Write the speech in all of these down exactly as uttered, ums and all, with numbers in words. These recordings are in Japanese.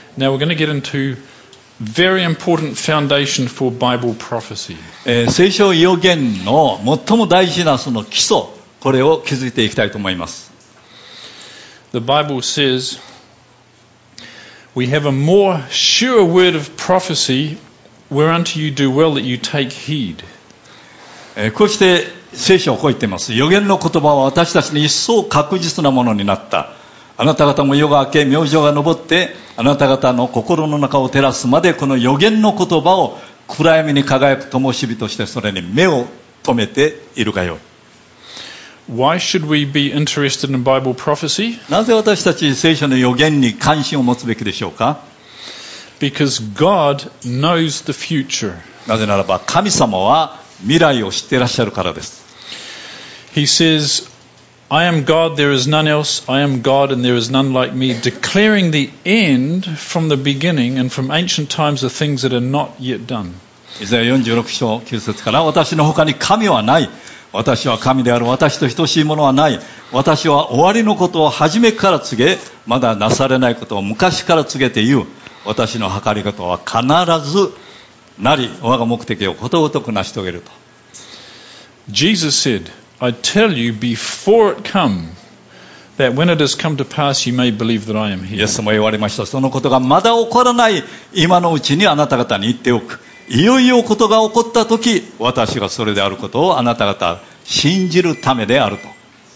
Now we're going to get into very important foundation for Bible prophecy. えー、聖書預言の最も大事なその基礎、これを築いていきたいと思います。 The Bible says we have a more sure word of prophecy whereunto you do well that you take heed. えー、こうして聖書をこう言っています。預言の言葉は私たちに一層確実なものになった。あなた方も夜が明け、明星が昇って、あなた方の心の中を照らすまで、この預言の言葉を暗闇に輝く灯火としてそれに目を留めているがよい。 Why should we be interested in Bible prophecy? なぜ私たち聖書の預言に関心を持つべきでしょうか？ Because God knows the future. なぜならば神様は未来を知っていらっしゃるからです。 He says, I am God, there is none else. I am God and there is none like me, declaring the end from the beginning and from ancient times the things that are not yet done. イザヤよんじゅうろく章きゅう節から、私の他に神はない。私は神である。私と等しいものはない。私は終わりのことを初めから告げ、まだなされないことを昔から告げて言う。私の計り方は必ずなり、我が目的をことごとく成し遂げると。 Jesus said, I tell you before it come, that when it has come to pass you may believe that I am イ here. エスも言われました。そのことがまだ起こらない今のうちにあなた方に言っておく。いよいよことが起こったとき、私がそれであることをあなた方信じるためであると。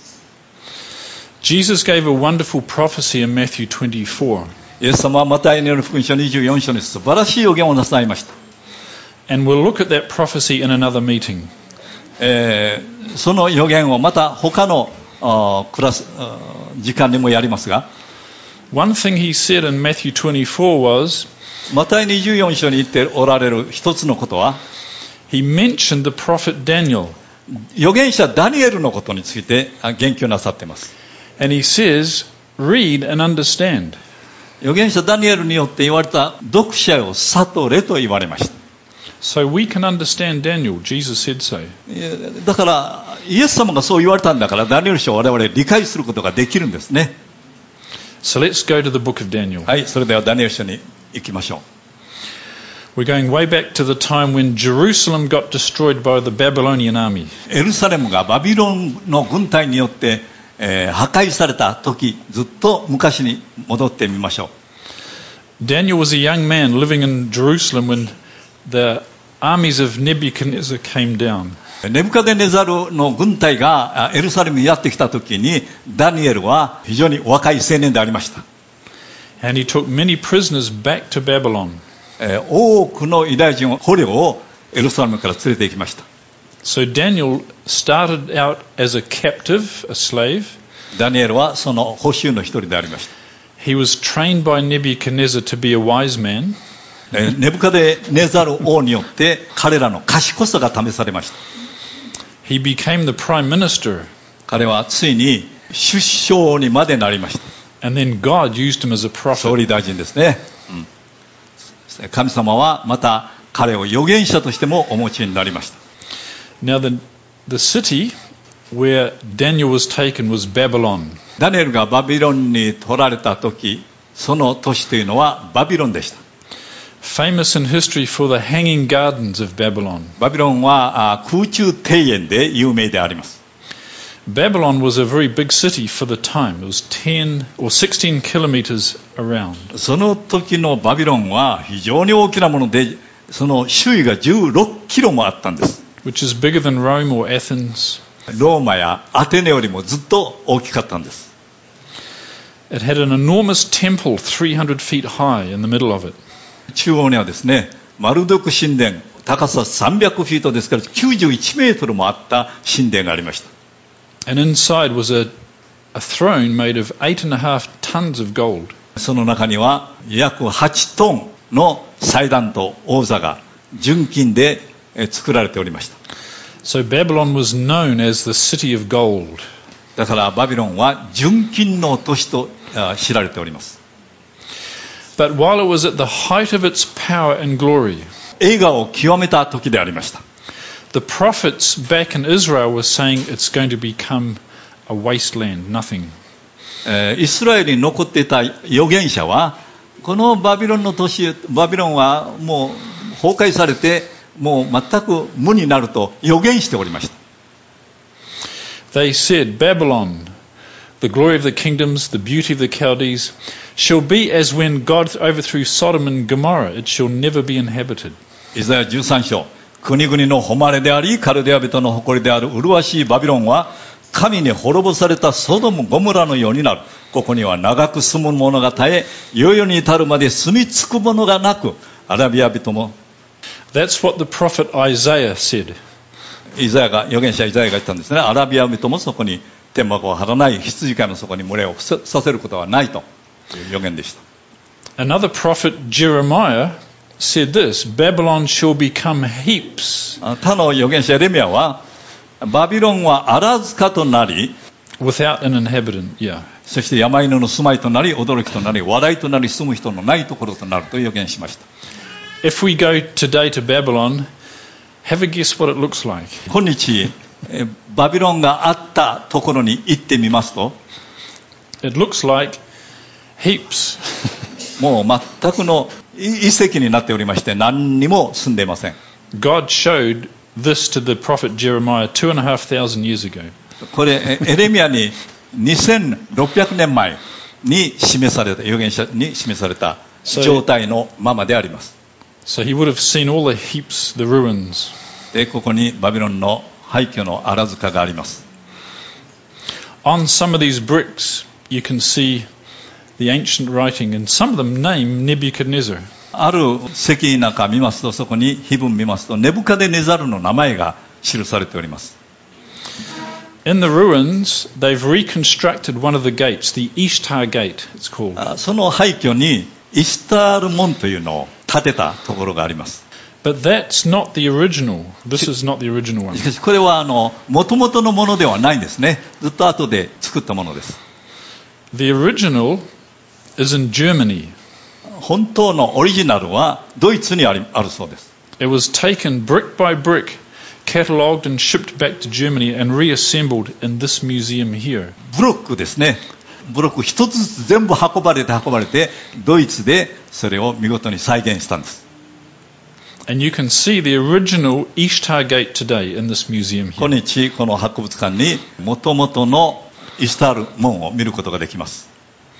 Jesus gave a wonderful prophecy in Matthew twenty-four. イエス様はマタイによる福音書にじゅうよん章に素晴らしい予言をなさいました。 And we'll look at that prophecy in another meeting. えー、その予言をまた他のクラス時間にもやりますが、 One thing he said in Matthew twenty-four was, マタイにじゅうよん章に言っておられる一つのことは、 he mentioned the prophet Daniel. 預言者ダニエルのことについて言及なさっています。 And he says, read and understand. 預言者ダニエルによって言われた読者を悟れと言われました。 So we can understand Daniel. Jesus said so. だからイエス様がそう言われたんだから、ダニエル書を我々理解することができるんですね。 So let's go to the book of Daniel. はい、それではダニエル書に行きましょう。 We're going way back to the time when Jerusalem got destroyed by the Babylonian army. エルサレムがバビロンの軍隊によって、えー、破壊された時、ずっと昔に戻ってみましょう。 Daniel was a young man living in Jerusalem when the armies of Nebuchadnezzar came down. ネブカデネザルの軍隊がエルサレムにやってきた時に、ダニエルは非常に若い青年でありました。 And he took many prisoners back to Babylon. えー、多くのユダヤ人捕虜をエルサレムから連れて行きました。 So Daniel started out as a captive, a slave. ダニエルはその捕囚の一人でありました。 He was trained by Nebuchadnezzar to be a wise man. えー、ネブカデネザル王によって彼らの賢さが試されました。 He became the prime minister. 彼はついに首相にまでなりました。 And then God used him as a 総 prophet. 理大臣ですね、うん、神様はまた彼を預言者としてもお持ちになりました。 Now the, the city where Daniel was taken was Babylon. ダニエルがバビロンに取られた時、その都市というのはバビロンでした。 Famous in history for the hanging gardens of Babylon. バビロンは空中庭園で有名であります。 Babylon was a very big city for the time. It was ten or sixteen kilometers around. その時のバビロンは非常に大きなもので、その周囲がじゅうろっキロもあったんです。 Which is bigger than Rome or Athens. ローマやアテネよりもずっと大きかったんです。 It had an enormous temple three hundred feet high in the middle of it. 中央にはですね、マルドク神殿、高ささんびゃくフィートですからきゅうじゅういちメートルもあった神殿がありました。 And inside was a, a throne made of eight and a half tons of gold. その中には約はちトンの祭壇と王座が純金で作られておりました。 So Babylon was known as the city of gold. だからバビロンは純金の都市と知られております。 But while it was at the height of its power and glory, 栄華を極めた時でありました。 the prophets back in Israel were saying it's going to become a wasteland, nothing. えー、イスラエルに残っていた預言者はこのバビロンの都市、バビロンはもう崩壊されて、もう全く無になると予言しておりました。 They said, Babylon, the glory of the kingdoms, the beauty of the Chaldees, shall be as when God overthrew Sodom and Gomorrah. It shall never be inhabited. イザヤじゅうさん章、国々の誉れであり、カルデア人の誇りである麗しいバビロンは、神に滅ぼされたソドム・ゴモラのようになる。ここには長く住む者が絶え、世々に至るまで住み着く者がなく、アラビア人も。 That's what the prophet Isaiah said. イザヤが、預言者イザヤが言ったんですね。アラビア人もそこに天幕を張らない、羊飼いのそこに群れをさせることはないという預言でした。 Another prophet, Jeremiah, said this, Babylon shall become heaps. 他の預言者エレミヤは、バビロンは荒塚となり、 without an inhabitant, yeah. そして山犬の住まいとなり、驚きとなり、話題となり、住む人のないところとなると予言しました。 If we go today to Babylon, have a guess what it looks like. 今日、バビロンがあったところに行ってみますと、 It looks like heaps. もう全くの遺跡になっておりまして、何にも住んでいません。 God showed this to the prophet Jeremiah two and a half thousand years ago. これエレミヤににせんろっぴゃくねんまえに示された、預言者に示された状態のままであります。 So he would have seen all the heaps, the ruins. で、ここにバビロンの廃墟の荒塚があります。 On some of these bricks, you can see the ancient writing, and some of them name Nebuchadnezzar. ある石なんか見ますと、そこに碑文見ますと、ネブカデネザルの名前が記されております。 In the ruins, they've reconstructed one of the gates, the Ishtar Gate, it's called. その廃墟にイシュタール門というのを建てたところがあります。 But that's not the original. This is not the original one. しかしこれはあの元々のものではないんですね。ずっと後で作ったものです。 The original is in Germany. 本当のオリジナルはドイツにあるそうです。 It was taken brick by brick, catalogued and shipped back to Germany and reassembled in this museum here. ブロックですね。ブロック一つずつ全部運ばれて運ばれて、ドイツでそれを見事に再現したんです。 And you can see the original Ishtar Gate today in this museum here. 今日この博物館に元々のイシュタール門を見ることができます。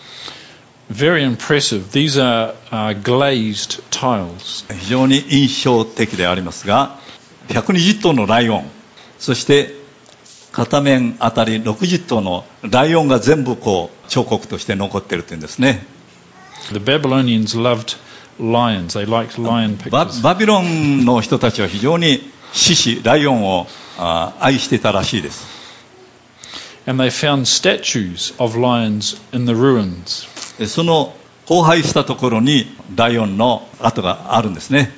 Very impressive. These are uh, glazed tiles. 非常に印象的でありますが、ひゃくにじゅっとうのライオン、そして片面あたりろくじゅっとうのライオンが全部こう彫刻として残っているというんですね。 The Babylonians loved lions. They liked lion バ, pictures. バビロンの人たちは非常に獅子、ライオンをあ愛していたらしいです。 And they found statues of lions in the ruins. その荒廃したところにライオンの跡があるんですね。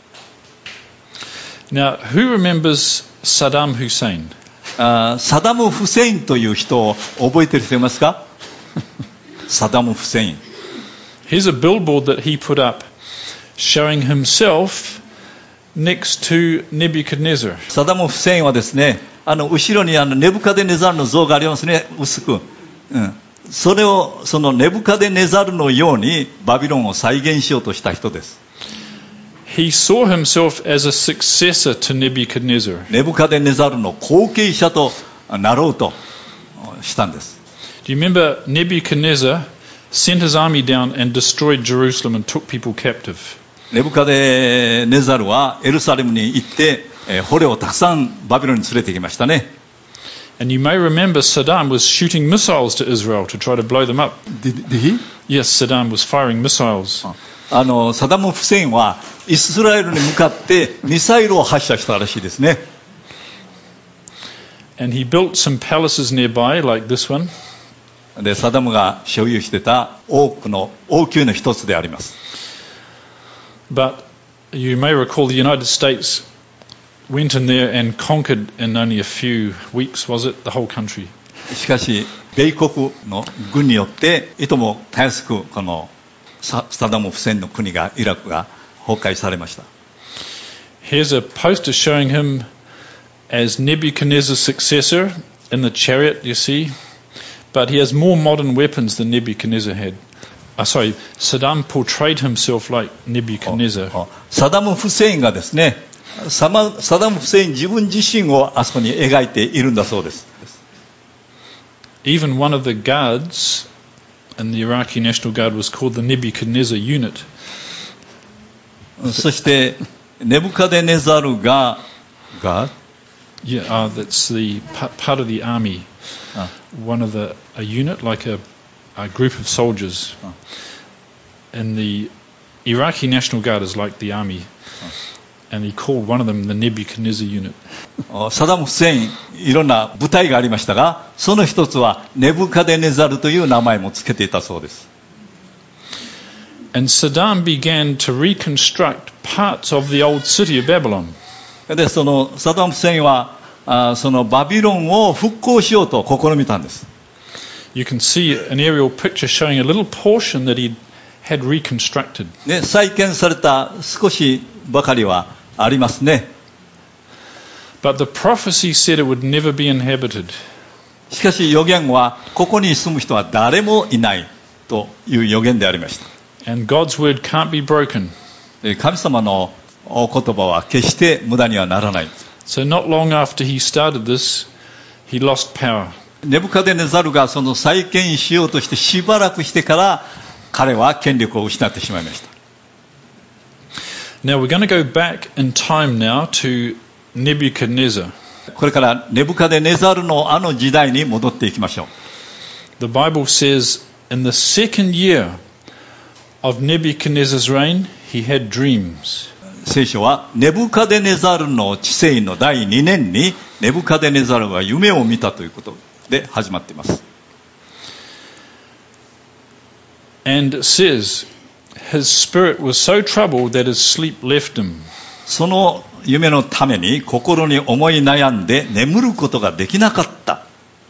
Now, who remembers Saddam Hussein? あサダム・フセインという人を覚えている人いますか？サダム・フセイン。 Here's a billboard that he put up showing himself next to Nebuchadnezzar. サダム・フセインはですね、あの後ろにあのネブカデネザルの像がありますね、薄く、うん、それをそのネブカデネザルのようにバビロンを再現しようとした人です。 He saw himself as a successor to Nebuchadnezzar. ネブカデネザルの後継者となろうとしたんです。 Do you remember Nebuchadnezzar sent his army down and destroyed Jerusalem and took people captive? ネブカデネザルはエルサレムに行って、えー、捕虜をたくさんバビロンに連れてきましたね。 And you may remember Saddam was shooting missiles to Israel to try to blow them up. Did, did he? Yes, Saddam was firing missiles. あのサダム・フセインはイスラエルに向かってミサイルを発射したらしいですね。 And he built some palaces nearby, like this one. でサダムが所有してた多くの王宮の一つであります。 But you may recall the United States went in there and conquered in only a few weeks, was it, the whole country? しかし米国の軍によっていともたやすくこのサダム・フセインの国がイラクが崩壊されました。 Here's a poster showing him as Nebuchadnezzar's successor in the chariot, you see. But he has more modern weapons than Nebuchadnezzar had. Uh, sorry, Saddam portrayed himself like Nebuchadnezzar. サダム・フセインがですね、サマサダム・フセイン自分自身をあそこに描いているんだそうです。 Even one of the guards in the Iraqi National Guard was called the Nebuchadnezzar unit. そしてネブカデネザルがが Yeah, uh, that's the pa- part of the army. Ah. One of the a unit, like a, a group of soldiers. Ah. And the Iraqi National Guard is like the army. And he called one of them the Nebuchadnezzar unit. サダム・フセインいろんな部隊がありましたが、その一つはネブカデネザルという名前もつけていたそうです。 And Saddam began to reconstruct parts of the old city of Babylon. でそのサダム・フセインはあそのバビロンを復興しようと試みたんです。 You can see an aerial picture showing a little portion that he had reconstructed. で再建された少しばかりはありますね。 But the prophecy said it would never be inhabited. しかし預言はここに住む人は誰もいないという預言でありました。 And God's word can't be broken. で神様のお言葉は決して無駄にはならない。 So not long after he started this, he lost power. ネブカデネザルがその再建しようとしてしばらくしてから彼は権力を失ってしまいました。 Now we're going to go back in time now to Nebuchadnezzar. これからネブカデネザルのあの時代に戻っていきましょう。 The Bible says in the second year of Nebuchadnezzar's reign, he had dreams. 聖書はネブカデネザルの治世のだいにねんにネブカデネザルが夢を見たということで始まっています。 And it says his spirit was so troubled that his sleep left him. その夢のために心に思い悩んで眠ることができなかった。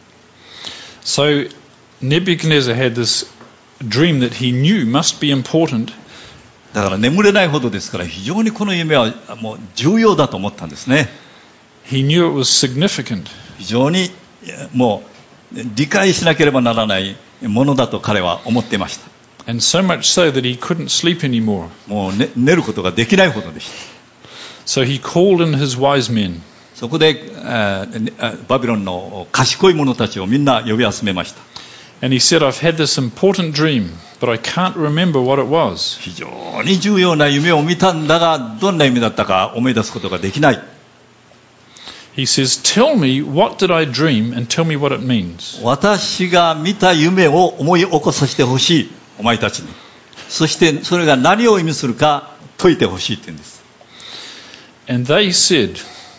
So Nebuchadnezzar had this dream that he knew must be important. だから眠れないほどですから非常にこの夢はもう重要だと思ったんですね。 He knew it was significant. 非常にもう理解しなければならないものだと彼は思っていました。 And so much so that he couldn't sleep anymore. もう、ね、寝ることができないほどでした。 So he called in his wise men. そこで、えー、バビロンの賢い者たちをみんな呼び集めました。 And he said, I've had this important dream, but I can't remember what it was. 非常に重要な夢を見たんだが、どんな夢だったか思い出すことができない。 He says, tell me, what did I dream, and tell me what it means. 私が見た夢を思い起こさせてほしい、お前たちに。そしてそれが何を意味するか説いてほしいって言うんです。 And they said,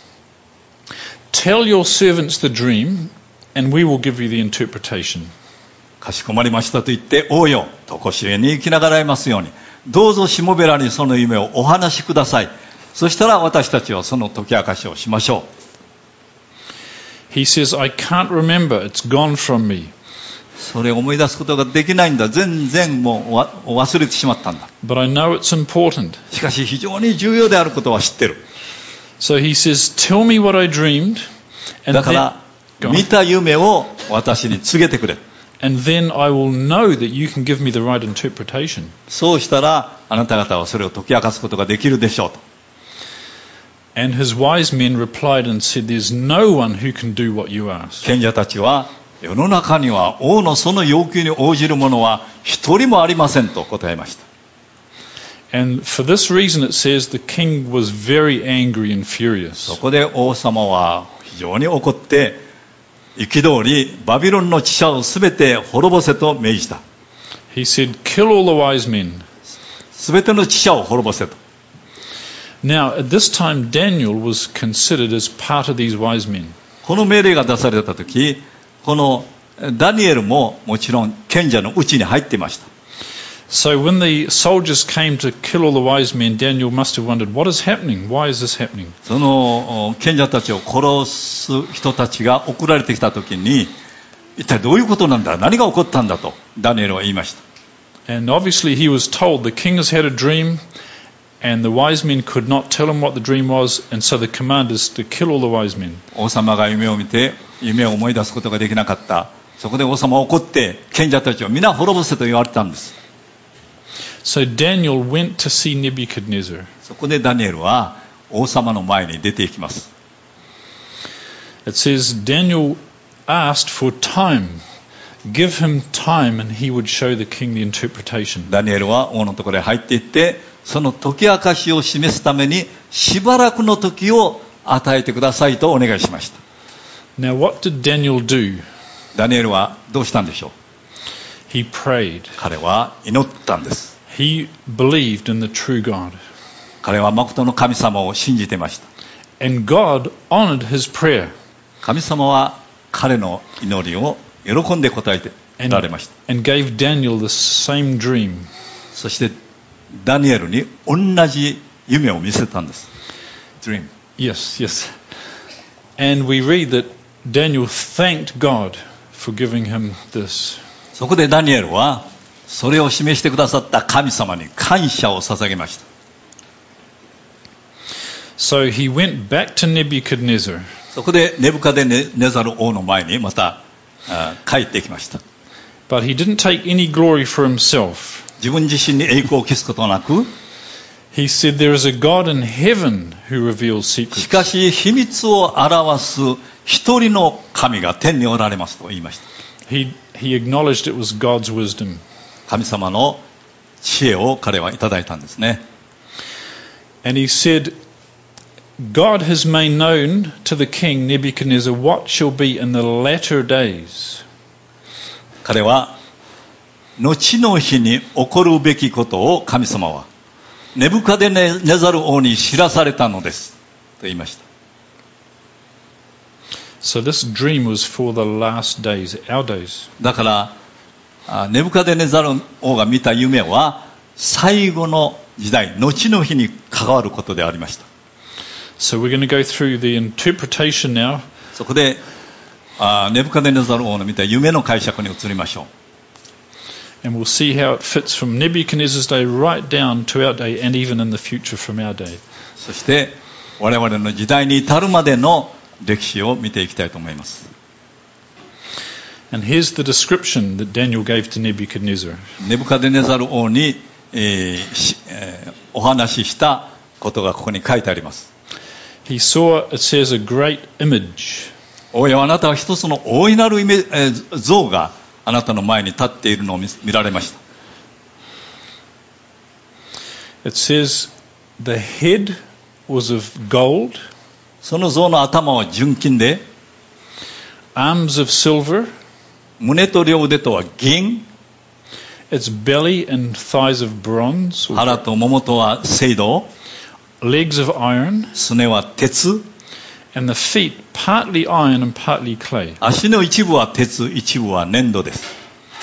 tell your servants the dream, and we will give you the interpretation. かしこまりましたと言って、王よ、常しえに生きながらえますように、どうぞしもべらにその夢をお話しください。そしたら私たちはその解き明かしをしましょう。 He says, I can't remember, it's gone from me. それを思い出すことができないんだ。全然もう忘れてしまったんだ。 But I know it's important. しかし非常に重要であることは知ってる。 So he says, tell me what I dreamed, and だか then, ら Go on. 見た夢を私に告げてくれ。 and then I will know that you can give me the right interpretation. そうしたらあなた方はそれを解き明かすことができるでしょうと。 And his wise men replied and said, there's no one who can do what you ask. 賢者たちは世の中には王のその要求に応じる者は一人もありませんと答えました。 And for this reason it says the king was very angry and そ furious. こで王様は非常に怒って憤りバビロンの知者をすべて滅ぼせと命じた。 He said, kill all the wise men. すべての知者を滅ぼせと。 Now, at this time, Daniel was considered as part of these wise men. この命令が出されたとき、このダニエルももちろん賢者のうちに入っていました。 So when the soldiers came to kill all the wise men, Daniel must have wondered, what is happening? Why is this happening? その賢者たちを殺す人たちが送られてきたときに、一体どういうことなんだ、何が起こったんだとダニエルは言いました。 And obviously he was told the king has had a dream, and the wise men could not tell him what the dream was, and so the command is to kill all the wise men. 王様が夢を見て夢を思い出すことができなかった。そこで王様は怒って賢者たちを皆滅ぼせと言われたんです。 So Daniel went to see Nebuchadnezzar. そこでダニエルは王様の前に出ていきます。 It says Daniel asked for time. Give him time and he would show the king the interpretation. ダニエルは王のところへ入っていって、その解き明かしを示すためにしばらくの時を与えてくださいとお願いしました。 Now what did Daniel do? ダニエルはどうしたんでしょう。 He prayed. 彼は祈ったんです。 He believed in the true God. 彼は誠の神様を信じていました。 And God honored his prayer. 神様は彼の祈りを喜んで答えてられました。 And gave Daniel the same dream. そしてダニエルに同じ夢を見せたんです。Dream. Yes, yes. And we read that Daniel thanked God for giving him this. そこでダニエルはそれを示してくださった神様に感謝を捧げました。 So he went back to Nebuchadnezzar. そこでネブカデネザル王の前にまた帰ってきました。 But he didn't take any glory for himself. 自分自身に栄光を期すことなく、 He said there is a God in heaven who reveals secrets. しかし秘密を表す一人の神が天におられますと言いました。 He, he acknowledged it was God's wisdom. 神様の知恵を彼はいただいたんですね。 And he said, God has made known to the king Nebuchadnezzar what shall be in the latter days. 彼は後の日に起こるべきことを神様はネブカデネザル王に知らされたのですと言いました。 So this dream was for the last days, our days. だからネブカデネザル王が見た夢は最後の時代、後の日に関わることでありました。 So we're going to go through the interpretation now. そこでネブカデネザル王の見た夢の解釈に移りましょう。 And we'll see how it fits from Nebuchadnezzar's day right down to our day and even in the future from our day. そして我々の時代に至るまでの歴史を見ていきたいと思います。 And here's the description that Daniel gave to Nebuchadnezzar. ネブカデネザル王に、えーしえー、お話ししたことがここに書いてあります。 He saw, it says, a great image. 王よ、あなたは一つの大いなるイメ、えー、像があなたの前に立っているのを 見, 見られました。 It says the head was of gold, その像の頭は純金で、 arms of silver, 胸と両腕とは銀、 its belly and thighs of bronze, 腹とももとは青銅、 legs of iron, すねは鉄、 and the feet partly iron and partly clay. 足の一部は鉄、一部は粘土です。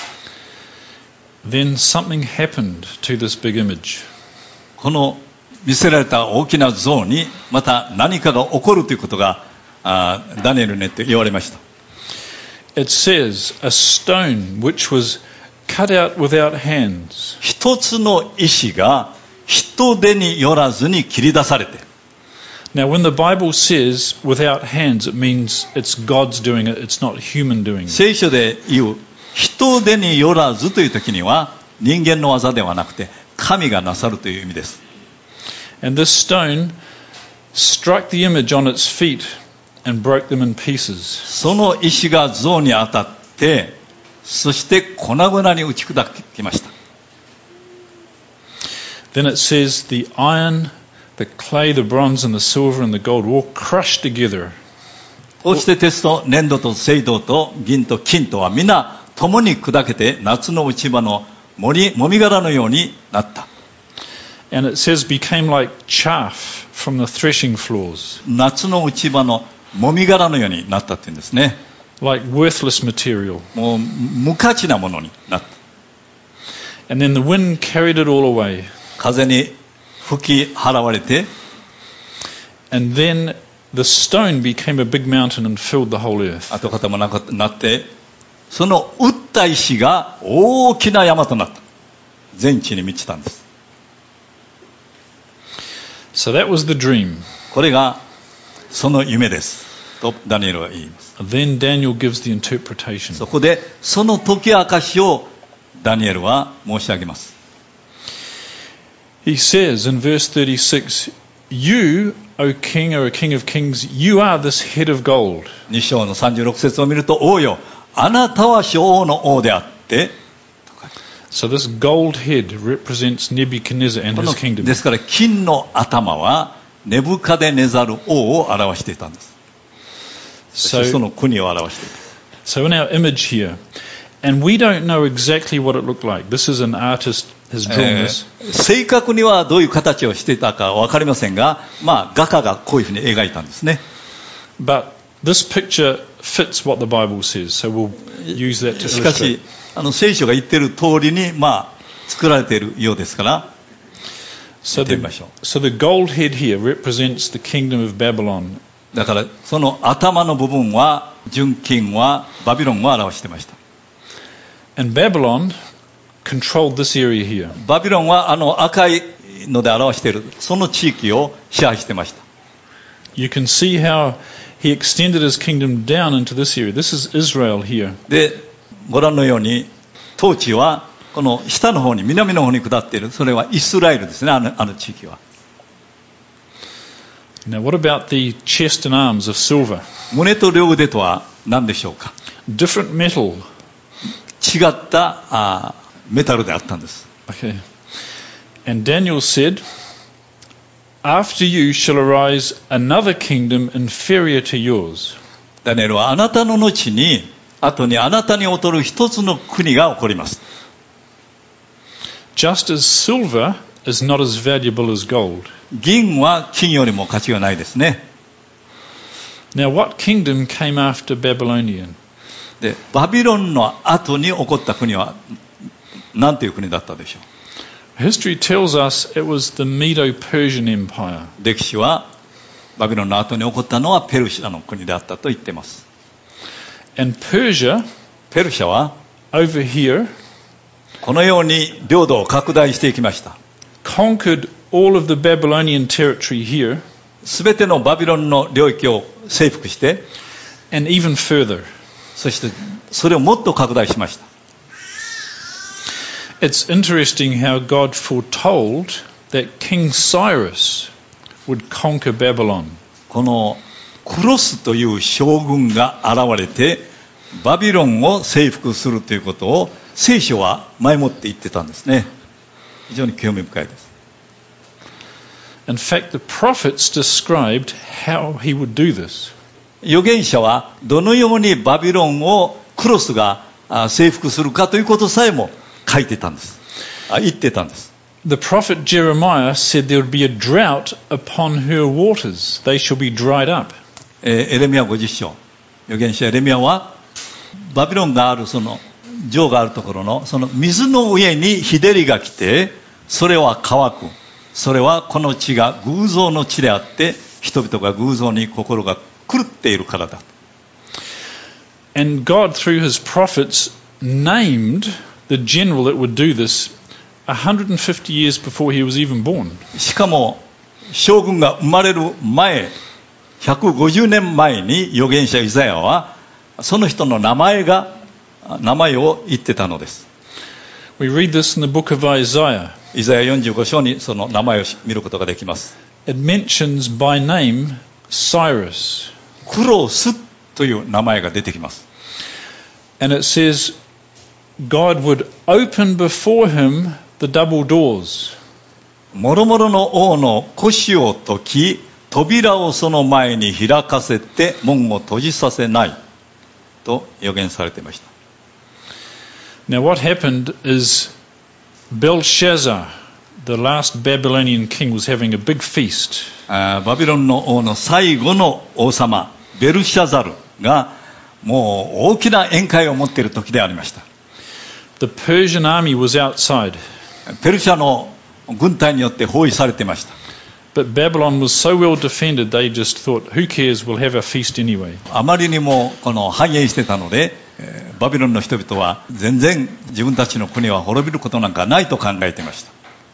Then something happened to this big image. この見せられた大きな像にまた何かが起こるということがあダニエルに言われました。 It says a stone which was cut out without hands. 一つの石が人手によらずに切り出されて、 Now, when the Bible says without hands, it means it's God's doing it, it's not human doing it. 聖書で言う人手によらずという時には人間の技ではなくて神がなさるという意味です。 And this stone struck the image on its feet and broke them in pieces. その石が像に当たって、そして粉々に打ち砕きました。 Then it says the iron, the clay, the bronze, and the silver and the gold were all crushed together. こうして鉄と粘土と青銅と銀と金とは皆共に砕けて夏の落ち葉のもみ殻のようになった。 And it says became like chaff from the threshing floors, 夏の落ち葉のもみ殻のようになったって言うんですね。 like worthless material. もう無価値なものになった。 And then the wind carried it all away. 風に吹き払われて、 And then the stone became a big mountain and filled the whole earth. 跡形もなくなって、その打った石が大きな山となった。全地に満ちたんです。 So that was the dream. これがその夢ですとダニエルは言います。 Then Daniel gives the interpretation. そこでその解き明かしをダニエルは申し上げます。 He says in verse thirty-six, You, O king, are a king of kings, you are this head of gold. に章のさんじゅうろく節を見ると、王よ、あなたは諸王の王であって、 So this gold head represents Nebuchadnezzar and こ his の kingdom. ですから金の頭はネブカデネザル王を表していたんです。そしてそ So, の国を表していた。 so in our image here, and we don't know exactly what it looked like. This is an artist has drawn え this. ー正確にはどういう形をしていたか分かりませんが、まあ、画家がこういうふうに描いたんですね。 But this picture fits what the Bible says, so we'll use that to しか illustrate. しあの聖書が言っている通りに、まあ、作られているようですから So 見てみ the, ましょう。 so the gold head here represents the kingdom of Babylon. だからその頭の部分は純金はバビロンを表していました。 And Babylon controlled this area here. バビロンはあの赤いので表しているその地域を支配していました。 You can see how he extended his kingdom down into this area. This is Israel here. でご覧のように統治はこの下の方に南の方に下っている、それはイスラエルですね、あの、あの地域は。 Now, what about the chest and arms of silver? 胸と両腕とは何でしょうか。 Different metal. 違ったあメタルであったんです。 Okay. And Daniel said, After you shall arise another kingdom inferior to yours. ダニエルはあなたの後に後にあなたに劣る一つの国が起こります。 Just as silver is not as valuable as gold. 銀は金よりも価値がないですね。 Now, what kingdom came after Babylonian? でバビロンの後に起こった国は何という国だったでしょう。 History tells us it was the Medo-Persian Empire. 歴史はバビロンの後に起こったのはペルシャの国であったと言っています。 And Persia, ペルシャは over here, このように領土を拡大していきました。 conquered all of the Babylonian territory here すべてのバビロンの領域を征服して、 and even further. そしてそれをもっと拡大しました。 It's interesting how God foretold that King Cyrus would conquer Babylon. このクロスという将軍が現れてバビロンを征服するということを聖書は前もって言ってたんですね。非常に興味深いです。 In fact, the prophets described how he would do this. 預言者はどのようにバビロンをクロスがあ征服するかということさえも書いてたんです。あ言ってたんです。 The prophet Jeremiah said there would be a drought upon her waters. They shall be dried up. えーエレミヤごじゅっ章、預言者エレミヤはバビロンがあるその城があるところのその水の上に日照りが来て、それは乾く。それはこの地が偶像の地であって、人々が偶像に心が狂っているからだ。 And God, through his prophets, named the general that would do this one hundred fifty years before he was even born. しかも将軍が生まれる前、ひゃくごじゅうねんまえに預言者イザヤはその人の名前が名前を言ってたのです。 We read this in the book of Isaiah. イザヤよんじゅうご章にその名前を見ることができます。 It mentions by name Cyrus. クロスという名前が出てきます。 And it says God would open before him the double doors. もろもろの王の腰を解き、扉をその前に開かせて門を閉じさせないと予言されていました。 Now what happened is Belshazzar, the last Babylonian king, was having a big feast. あーバビロンの王の最後の王様ベルシャザルがもう大きな宴会を持っている時でありました。 The Persian army was outside, ペルシャの軍隊によって包囲されていました。 but Babylon was so well defended they just thought, who cares, we'll have a feast anyway. あまりにもこの繁栄してたので、えーバビロンの人々は全然自分たちの国は滅びることなんかないと考えていました。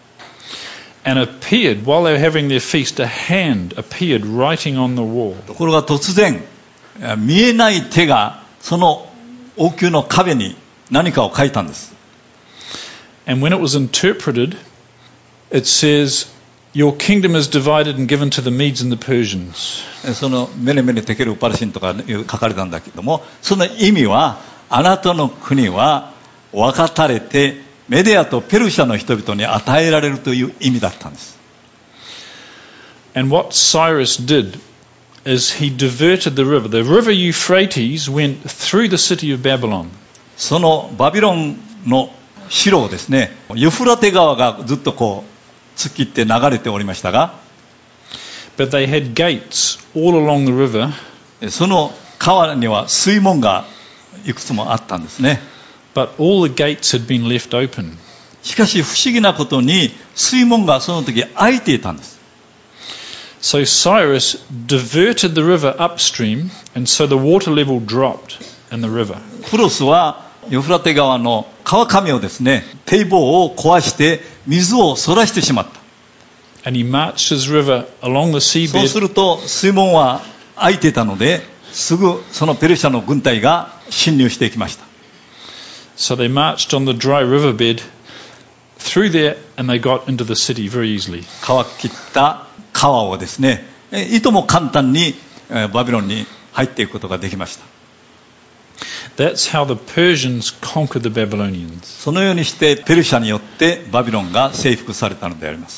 And appeared, while they were having their feast, a hand appeared writing on the wall. ところが突然えー見えない手がその王宮の壁に何かを書いたんです。 And when it was interpreted, it says, Your kingdom is divided and given to the Medes and the Persians. そのメネメネテケルウパルシンとか書かれたんだけども、その意味はあなたの国は分かたれてメディアとペルシャの人々に与えられるという意味だったんです。 And what Cyrus did is he diverted the river. The river Euphrates went through the city of Babylon. そのバビロンの城をですね、ユフラテ川がずっとこう突っ切って流れておりましたが、 But they had gates all along the river. その川には水門がいくつもあったんですね。 But all the gates had been left open. しかし不思議なことに水門がその時開いていたんです。 So Cyrus diverted the river upstream, and so the water level dropped in the river. クロスはユフラテ川の川上をですね、堤防を壊して水をそらしてしまった。 And he marched his river along the そうす seabed. ると水門は開いていたので、すぐそのペルシャの軍隊が侵入していきました。 So they marched on the dry riverbed through there, and they got into the city very easily. 乾きった川をですね、いとも簡単にバビロンに入っていくことができました。 That's how the Persians conquered the Babylonians. そのようにしてペルシャによってバビロンが征服されたのであります。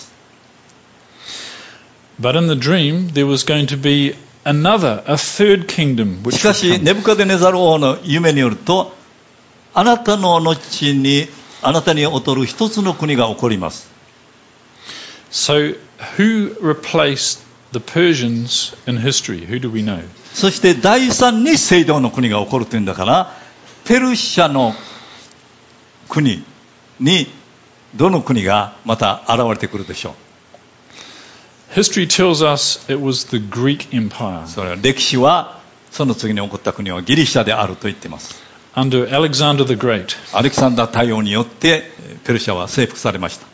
But in the dream, there was going to be another, a third kingdom. し Which か would し come. ネブカデネザル王の夢によると、あなたの後にあなたに劣る一つの国が起こります。 So who replaced the Persians in history? Who do we know? そして第三に聖堂の国が起こるというんだから、ペルシャの国にどの国がまた現れてくるでしょう。 History tells us it was the Greek Empire それは歴史はその次に起こった国はギリシャであると言っています。 under Alexander the Great. アレクサンダー大王によってペルシャは征服されました。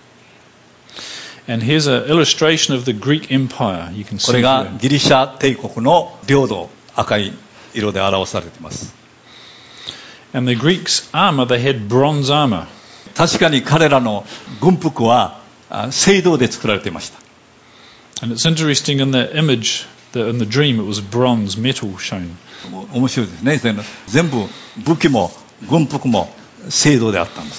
And here's an illustration of the Greek Empire. You can これ see が here. ギリシャ帝国の領土、赤い色で表されています。 And the Greeks' armor, they had bronze armor. 確かに彼らの軍服はあ青銅で作られていました。 And it's interesting in the image, the, in the dream, it was bronze, metal shown. 面白いですね。全部武器も軍服も青銅であったんです。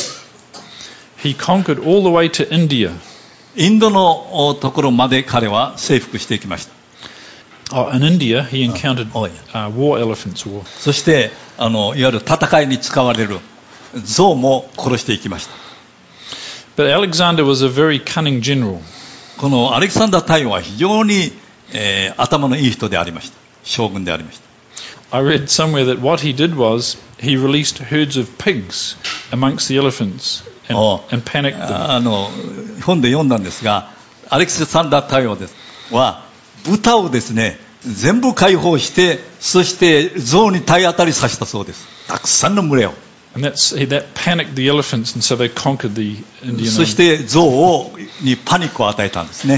He conquered all the way to India. インドのところまで彼は征服していきました。 Oh, in India, he encountered Oh, yeah. uh, war elephants. War. そしてあのいわゆる戦いに使われる象も殺していきました。 But Alexander was a very cunning general. このアレクサンダー大王は非常に、えー、頭のいい人でありました。将軍でありました。 I read somewhere that what he did was he released herds of pigs amongst the elephants and, Oh. and panicked them. あの本で読んだんですが、アレクサンダー大王ですは豚をですね全部解放して、そして象に体当たりさせたそうです。たくさんの群れを。 And that's, that panicked the elephants, and so they conquered the Indian そして象をにパニックを与えたんですね。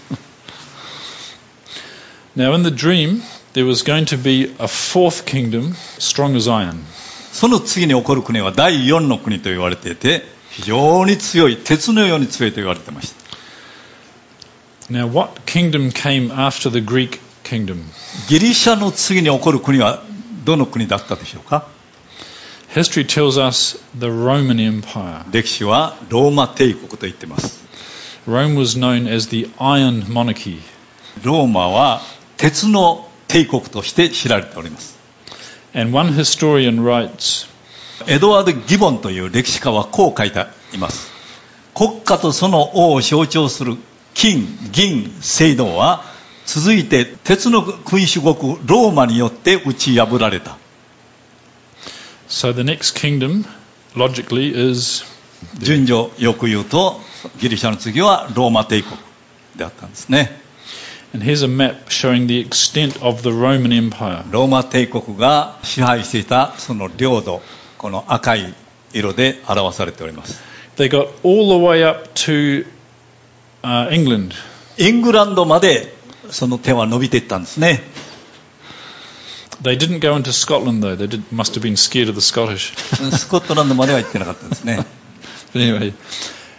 Now in the dream, there was going to be a fourth kingdom, strong as iron. その次に起こる国は第四の国と言われていて、非常に強い、鉄のように強いと言われていました。 Now what kingdom came after the Greek kingdom? ギリシャの次に起こる国はどの国だったでしょうか。 History tells us the Roman Empire. 歴史はローマ帝国と言っています。 Rome was known as the Iron Monarchy. ローマは鉄の帝国として知られております。 And one historian writes, エドワード・ギボンという歴史家はこう書いています。国家とその王を象徴する金、銀、青銅は続いて鉄の君主国ローマによって打ち破られた。 so the next kingdom, logically, is 順序よく言うとギリシャの次はローマ帝国であったんですね。 and here's a map showing the extent of the Roman Empire. ローマ帝国が支配していたその領土、この赤い色で表されております。 They got all the way up to uh, England. イングランドまでその手は伸びていったんですね。 They didn't go into Scotland though. They did, must have been scared of the Scottish. スコットランドまでは行ってなかったんですね。 But anyway,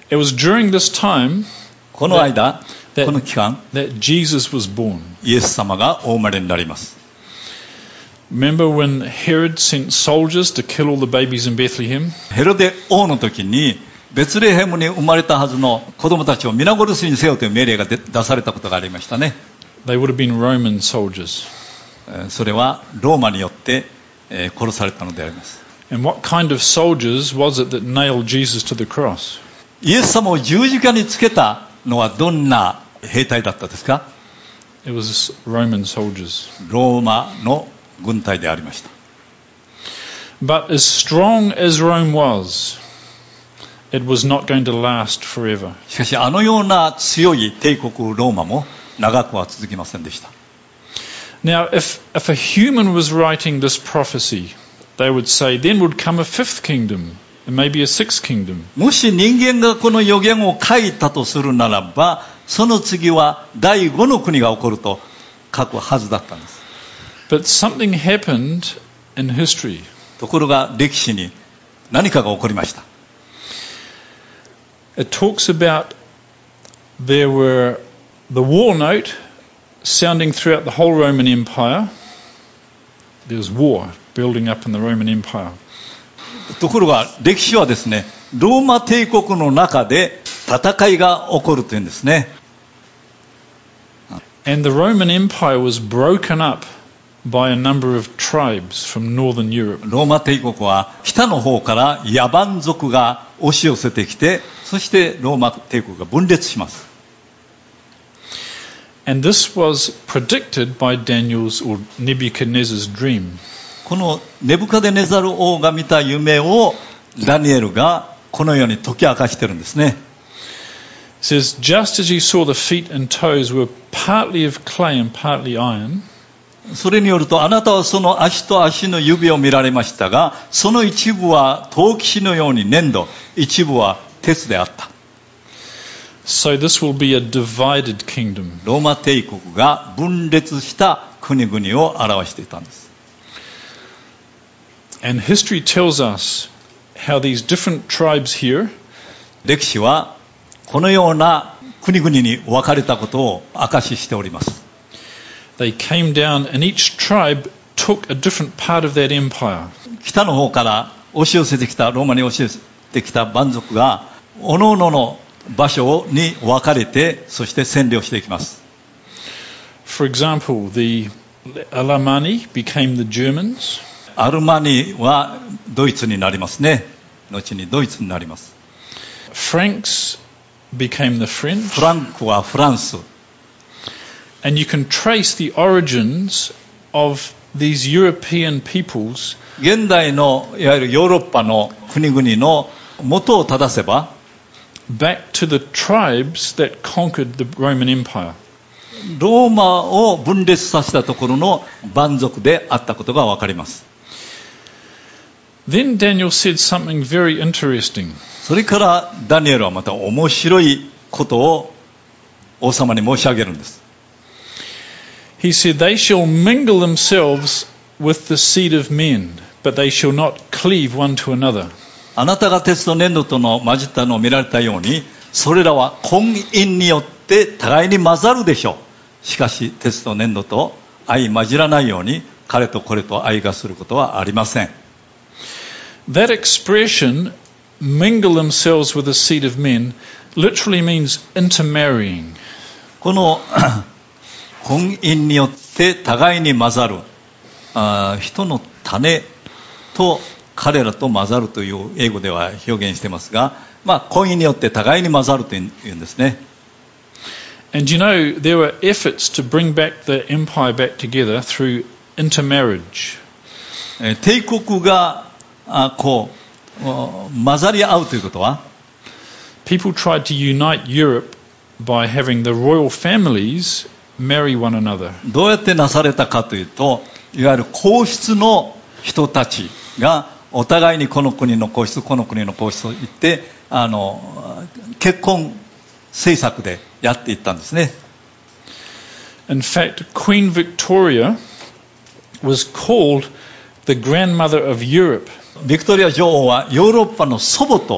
It was during this time この間、 that, この期間、 that Jesus was born. イエス様がお生まれになります。 Remember when Herod sent soldiers to kill all the babies in Bethlehem? ヘロデ王の時にベツレヘムに生まれたはずの子供たちを皆殺しにせよという命令が出されたことがありましたね。 They would have been Roman soldiers. それはローマによって殺されたのであります。 And what kind of soldiers was it that nailed Jesus to the cross? イエス様を十字架につけたのはどんな兵隊だったですか？ It was Roman soldiers. ローマの軍隊でありました。 But as strong as Rome was, it was not going to last forever. しかしあのような強い帝国ローマも長くは続きませんでした。 Now, if, if a human was writing this prophecy, they would say, then would come a fifth kingdom, and maybe a sixth kingdom. もし人間がこの予言を書いたとするならば、その次は第五の国が起こると書くはずだったんです。 But something happened in history. ところが歴史に何かが起こりました。 It talks about there were the war note sounding throughout the whole Roman Empire. There was war building up in the Roman Empire. ところが歴史はですね、ローマ帝国の中で戦いが起こるというんですね。 And the Roman Empire was broken up by a number of tribes from northern Europe. ローマ帝国は北の方から野蛮族が押し寄せてきて、そしてローマ帝国が分裂します。 And this was predicted by Daniel's or Nebuchadnezzar's dream. このネブカデネザル王が見た夢をダニエルがこのように解き明かしているんですね。 It says, just as you saw the feet and toes were partly of clay and partly iron, それによるとあなたはその足と足の指を見られましたが、その一部は陶器師のように粘土、一部は鉄であった。 so this will be a divided kingdom. ローマ帝国が分裂した国々を表していたんです。 And history tells us how these different tribes here 歴史はこのような国々に分かれたことを証ししております。 they came down and each tribe took a different part of that empire. 北の方から押し寄せてきたローマに押し寄せてきた蛮族が各々の場所に分かれて、そして占領していきます。 For example, the Alemanni became the Germans. アルマニはドイツになりますね。後にドイツになります。 Franks became the French. フランクはフランス。 And you can trace the origins of these European peoples. 現代のいわゆるヨーロッパの国々の元を正せば、 back to the tribes that conquered the Roman Empire. ローマを分裂させたところの蛮族であったことがわかります。 Then Daniel said something very interesting. それからダニエルはまた面白いことを王様に申し上げるんです。 He said, they shall mingle themselves with the seed of men, but they shall not cleave one to another. あなたが鉄と粘土との混じったのを見られたように、それらは婚姻によって互いに混ざるでしょう。しかし鉄と粘土と相混じらないように、彼とこれと相がすることはありません。 That expression, mingle themselves with the seed of men, literally means intermarrying. この婚姻によって互いに混ざる、あ人の種と彼らと混ざるという英語では表現していますが、まあ、婚姻によって互いに混ざるというんですね。 And you know, there were efforts to bring back the empire back together through intermarriage. 帝国があこう混ざり合うということは、 people tried to unite Europe by having the royal families marry one another. どうやってなされたかというと、いわゆる皇室の人たちがお互いにこの国の皇室、この国の皇室と言ってあの結婚政策でやっていったんですね。 In fact, Queen Victoria was called the grandmother of Europe. ビクトリア女王はヨーロッパの祖母と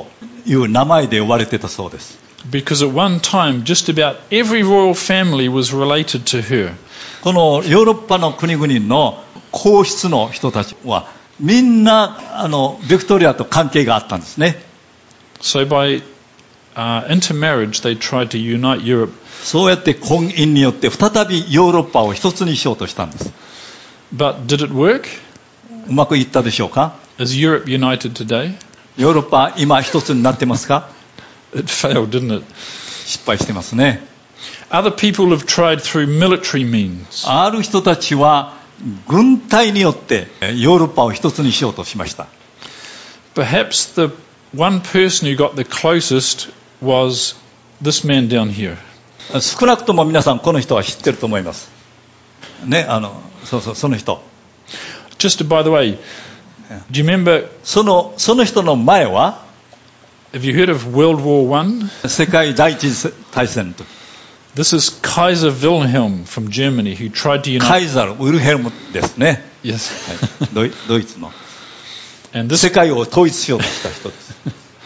いう名前で呼ばれてたそうです。 Because at one time, just about every royal family was related to her. このヨーロッパの国々の皇室の人たちはみんなあのビクトリアと関係があったんですね。 So by uh, intermarriage, they tried to unite Europe. そうやって婚姻によって再びヨーロッパを一つにしようとしたんです。 But did it work? うまくいったでしょうか？ Is Europe united today? ヨーロッパ今一つになってますか？ It failed, didn't it? 失敗してますね。 Other people have tried through military means. ある人たちは軍隊によってヨーロッパを一つにしようとしました。 Perhaps the one person who got the closest was this man down here. 少なくとも皆さんこの人は知ってると思います。ね、あの、そうそう、その人。 Just by the way, do you remember? その、その人の前は Have you heard of World War One? 世界第一次大戦の時。 This is Kaiser Wilhelm from Germany who tried to unite. カイザル・ウルヘルムですね。 Yes. はい、ドイ、ドイツの。 And this, 世界を統一しようとした人です。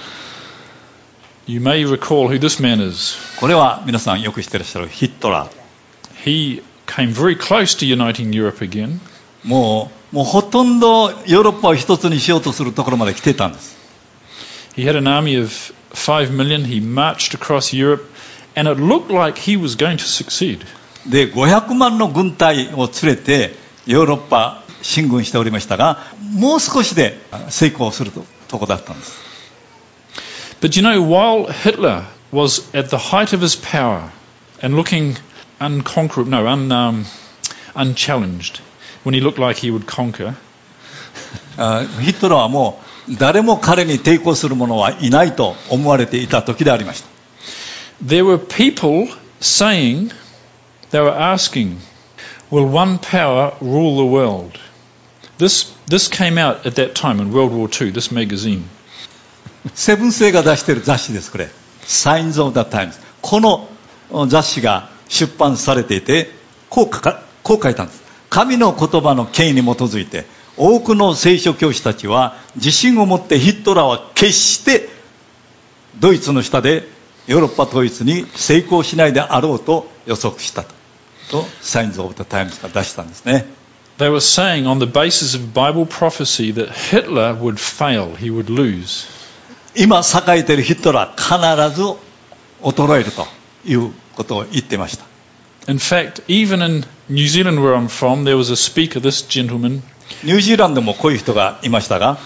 you may recall who this man is. これは皆さんよく知ってらっしゃるヒットラー。 He came very close to uniting Europe again. もう、もうほとんどヨーロッパを一つにしようとするところまで来てたんです。 He had an army of five million. He marched across Europe, and it looked like he was going to succeed. で、ごひゃくまんの軍隊を連れてヨーロッパ進軍しておりましたが、もう少しで成功するととこだったんです。 But you know, while Hitler was at the height of his power and looking unconquerable, no, un, um, unchallenged, when he looked like he would conquer, ヒットラーはもう誰も彼に抵抗する者はいないと思われていた時でありました。 there were people saying, they were asking, will one power rule the world? This, this came out at that time in World War Two, this magazine. セブンセイが出している雑誌です、これ。Signs of the Times。この雑誌が出版されていて、こう書か、こう書いたんです。神の言葉の権威に基づいて、多くの聖書教師たちは自信を持ってヒットラーは決してドイツの下でヨーロッパ統一に成功しないであろうと予測したと。と、Signs of the Times が出したんですね。 They were saying on the basis of Bible prophecy that Hitler would fail, he would lose. 今栄えているヒットラー必ず衰えるということを言ってました。 In fact, even in New Zealand where I'm from, there was a speaker, this gentleman. ニュージーランドもこういう人がいましたが、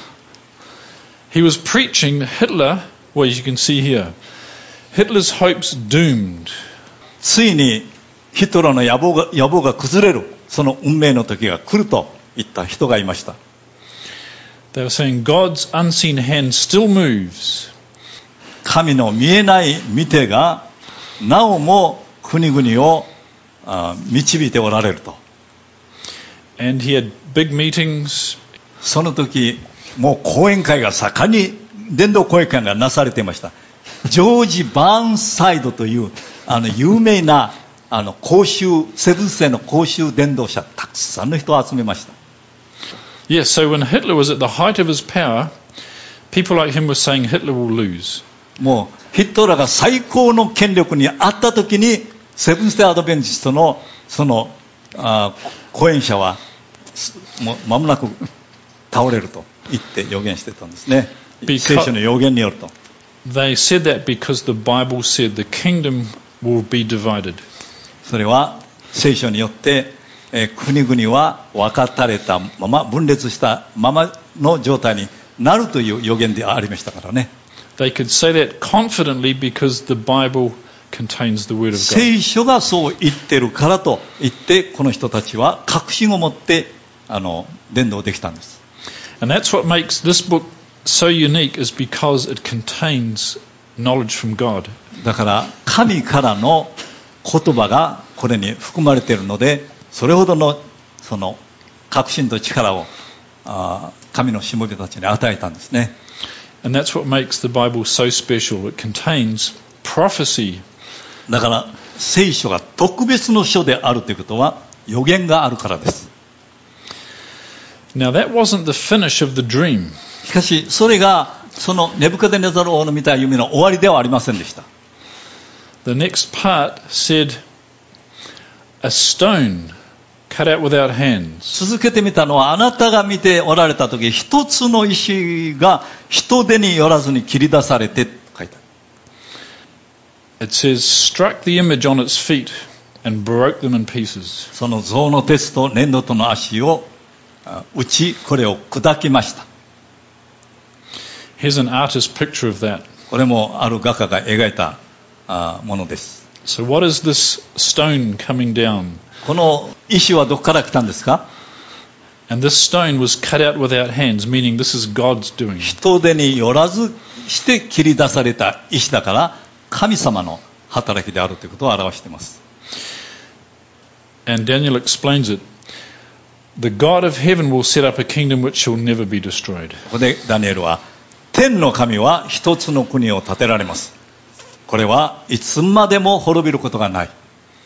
he was preaching Hitler, well, as you can see here, Hitler's hopes doomed. ついにヒトラーの野望が、野望が崩れる、その運命の時が来ると言った人がいました。 They were saying God's unseen hand still moves. 神の見えない見てがなおも国々を導いておられると。 And he had big meetings. その時もう講演会が盛んに伝道講演会がなされていました。ジョージ・バーンサイドというあの有名なあの公衆セブンスデーの公衆伝道者、たくさんの人を集めました。 Yes, so when Hitler was at the height of his power, people like him were saying Hitler will lose. もうヒットラーが最高の権力にあった時にセブンスデーアドベンチストのそのあ講演者はもう間もなく倒れると言って予言してたんですね。聖書の予言によると。 They said that because the Bible said the kingdom will be divided. それは聖書によって、えー、国々は分かたれたまま分裂したままの状態になるという予言でありましたからね。 They could say that confidently because the Bible contains the word of God. 聖書がそう言ってるからと言ってこの人たちは確信を持ってあの伝道できたんです。 And that's what makes this book so unique is because it contains knowledge from God. だから神からの言葉がこれに含まれているので、それほどのその確信と力をあ神のしもべたちに与えたんですね。 And that's what makes the Bible so special. It contains prophecy. だから聖書が特別の書であるということは予言があるからです。 Now that wasn't the finish of the dream. しかしそれがそのネブカデネザル王の見た夢の終わりではありませんでした。 The next part said, a stone cut out without hands. 続けてみたのは、あなたが見ておられたとき、一つの石が人手によらずに切り出されて書いてある。 It says, struck the image on its feet and broke them in pieces. その像の鉄と粘土との足を打ち、これを砕きました。 Here's an artist's picture of that. これもある画家が描いたものです。 So what is this stone coming down? この石はどこから来たんですか？ And this stone was cut out without hands, meaning this is God's doing. 人手によらずして切り出された石だから、神様の働きであるということを表しています。 And Daniel explains it. The God of heaven will set up a kingdom which shall never be destroyed. ここでダニエルは、天の神は一つの国を建てられます。これはいつまでも滅びることがない。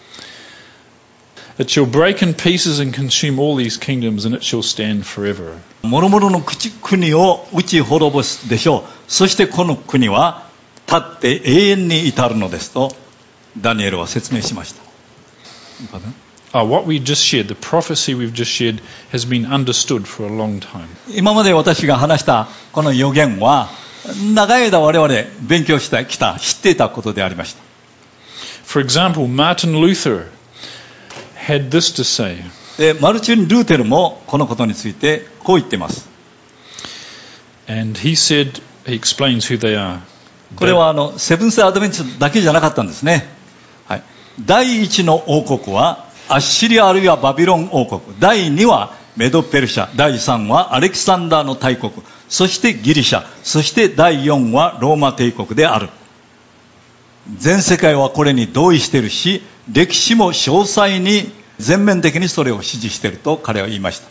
It shall break in pieces and consume all these kingdoms, and it shall stand forever. もろもろの国を打ち滅ぼすでしょう。そしてこの国は立って永遠に至るのですとダニエルは説明しました。 Oh, what we just shared, the prophecy we've just shared, has been understood for a long time. 今まで私が話したこの予言は長い間我々勉強してきた、知っていたことでありました。 For example, Martin Luther had this to say. でマルチン・ルーテルもこのことについてこう言っています。 And he said, he explains who they are. これはあのセブンス・アドベンチストだけじゃなかったんですね。はい、第一の王国はアッシリアあるいはバビロン王国、第二はメドペルシャ、第三はアレキサンダーの大国、そしてギリシャ、そして第四はローマ帝国である。全世界はこれに同意しているし、歴史も詳細に全面的にそれを支持していると彼は言いました。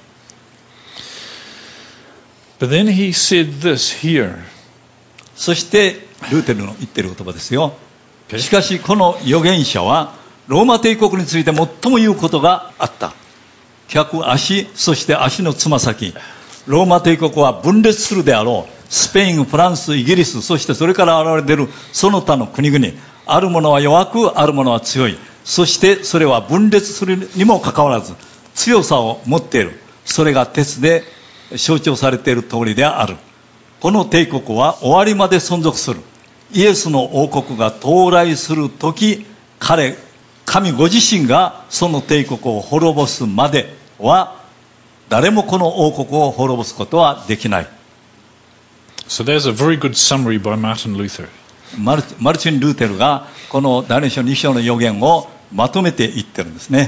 But then he said this here. そしてルーテルの言っている言葉ですよ。しかしこの預言者はローマ帝国について最も言うことがあった。脚足、そして足のつま先。ローマ帝国は分裂するであろう。スペイン、フランス、イギリス、そしてそれから現れているその他の国々。あるものは弱く、あるものは強い。そしてそれは分裂するにもかかわらず強さを持っている。それが鉄で象徴されている通りである。この帝国は終わりまで存続する。イエスの王国が到来するとき、彼神ご自身がその帝国を滅ぼすまでは誰もこの王国を滅ぼすことはできない。 So there's a very good summary by Martin Luther. マル, マルチン・ルーテルがこのダニエル書に章の予言をまとめていってるんですね。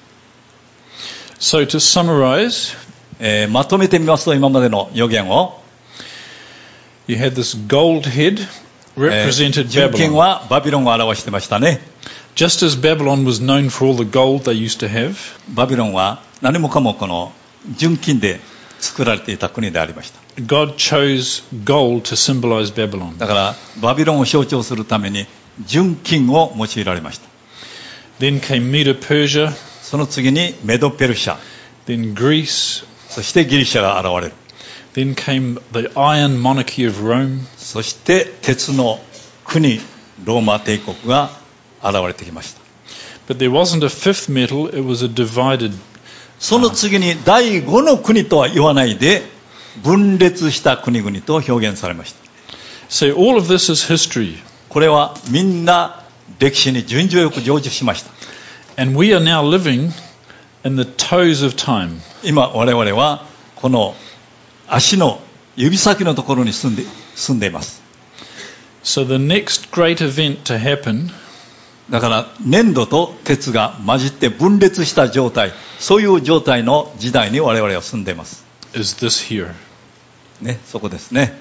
So to summarize, えー、まとめてみますと今までの予言を You had this gold head represented 純金 Babylon. はバビロンを表してましたね。 Just as Babylon was known for all the gold they used to have, バビロンは何もかもこの純金で作られていた国でありました。 God chose gold to symbolize Babylon. だからバビロンを象徴するために純金を用いられました。 Then came Medo Persia, その次にメドペルシャ、 then Greece, そしてギリシャが現れる。 then came the iron monarchy of Rome, そして鉄の国ローマ帝国が現れてきました。 but there wasn't a fifth metal, it was a divided. その次に第五の国とは言わないで分裂した国々と表現されました。 So all of this is history. これはみんな歴史に順序よく成就しました。 And we are now living in the toes of time. 今我々はこの足の指先のところに住んで、住んでいます。 So the next great event to happen だから粘土と鉄が混じって分裂した状態、そういう状態の時代に我々は住んでいます。 is this here. ね、そこですね。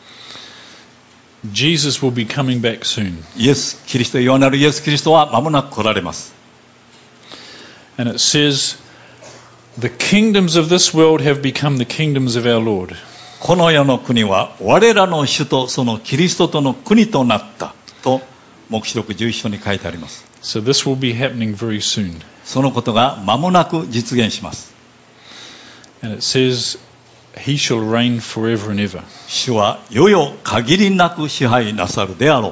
Jesus will be coming back soon. イエス・キリスト、世なるイエス・キリストは間もなく来られます。 And it says, the kingdoms of this world have become the kingdoms of our Lord. この世の国は我らの主とそのキリストとの国となったと黙示録じゅういち章に書いてあります。 So this will be happening very soon. そのことが間もなく実現します。 And it says, he shall reign forever and ever. 主は世々限りなく支配なさるであろう。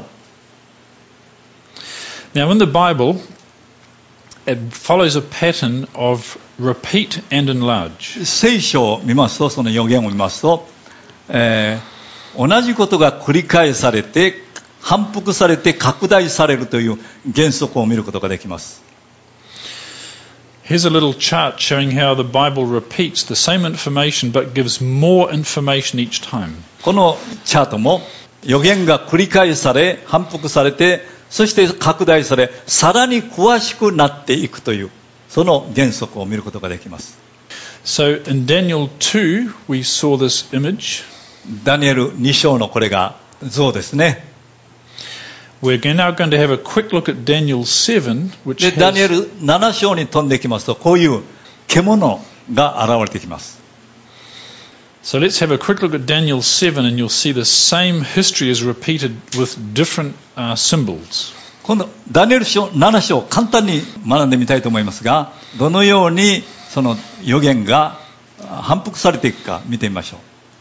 Now in the Bible, it follows a pattern of repeat and enlarge. 聖書を見ますと、その予言を見ますと、えー、同じことが繰り返されて、反復されて拡大されるという原則を見ることができます。 Here's a little chart showing how the Bible repeats the same information but gives more information each time. このチャートも予言が繰り返され、反復されて、そして拡大され、さらに詳しくなっていくという、その原則を見ることができます。 So in Daniel two, we saw this image. ダニエルに章のこれが像ですね。 We're now going to have a quick look at Daniel seven, which で、 has... ダニエルなな章に飛んできますと、こういう獣が現れてきます。 So let's have a quick look at Daniel seven, and you'll see the same history is repeated with different uh, symbols. 今度ダニエル書なな章、簡単に学んでみたいと思いますが、どのようにその予言が反復されていくか見てみましょう。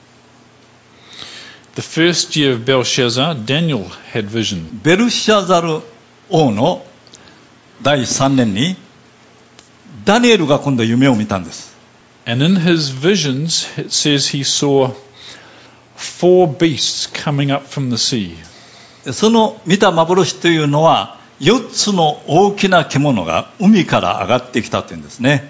The first year of Belshazzar, Daniel had vision. ベルシャザル王のだいさんねんにダニエルが今度夢を見たんです。 And in his visions, it says he saw four beasts coming up from the sea. その見た幻というのはよっつの大きな獣が海から上がってきたというんですね。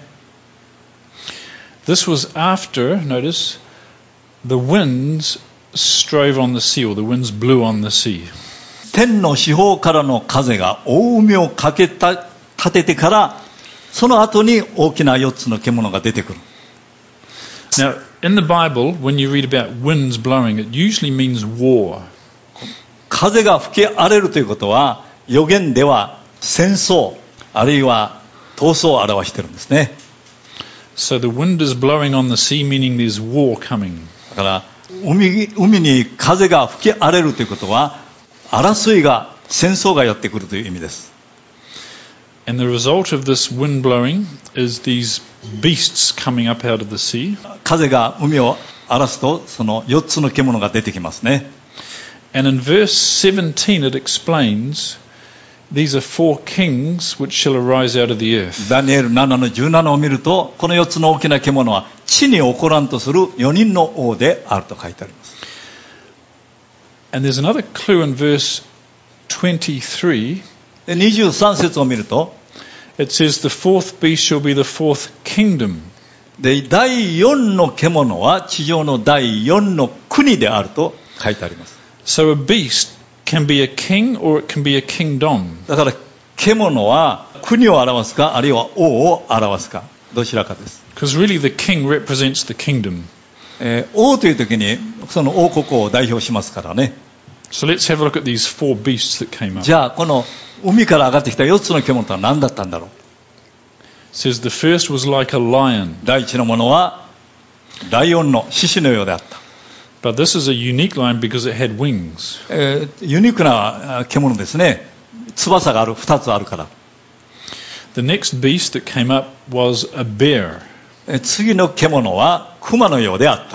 This was after, notice, the winds strove on the sea, or the winds blew on the sea. 天の四方からの風が大海をかけた立ててから、その後に大きなよっつの獣が出てくる。 Now, in the Bible, when you read about winds blowing, it usually means war. 風が吹き荒れるということは、預言では戦争、あるいは闘争を表しているんですね。 So the wind is blowing on the sea, meaning there's war coming. だから海、海に風が吹き荒れるということは、争いが、戦争がやってくるという意味です。 And the result of this wind blowing is these beasts coming up out of the sea. 風が海を荒らすと、そのよっつの獣が出てきますね。 And in verse seventeen it explains these are four kings which shall arise out of the earth. ダニエルななのじゅうななを見ると、このよっつの大きな獣は地に起こらんとするよにんの王であると書いてあります。 And there's another clue in verse twenty-three. でにじゅうさん節を見ると、 It says the fourth beast shall be the fourth kingdom. でだいよんの獣は地上のだいよんの国であると書いてあります。 So a beast can be a king or it can be a kingdom. だから獣は国を表すか、あるいは王を表すか、どちらかです。 Because really the king represents the kingdom. えー、王という時にその王国を代表しますからね。 So let's have a look at these four beasts that came up. じゃあこの海から上がってきたよっつの獣とは何だったんだろう。 It says the first was like a lion. 第一のものはライオンの獅子のようであった。 But this is a unique lion because it had wings. えー、ユニークな獣ですね。翼がある、二つあるから。 The next beast that came up was a bear. えー、次の獣は熊のようであった。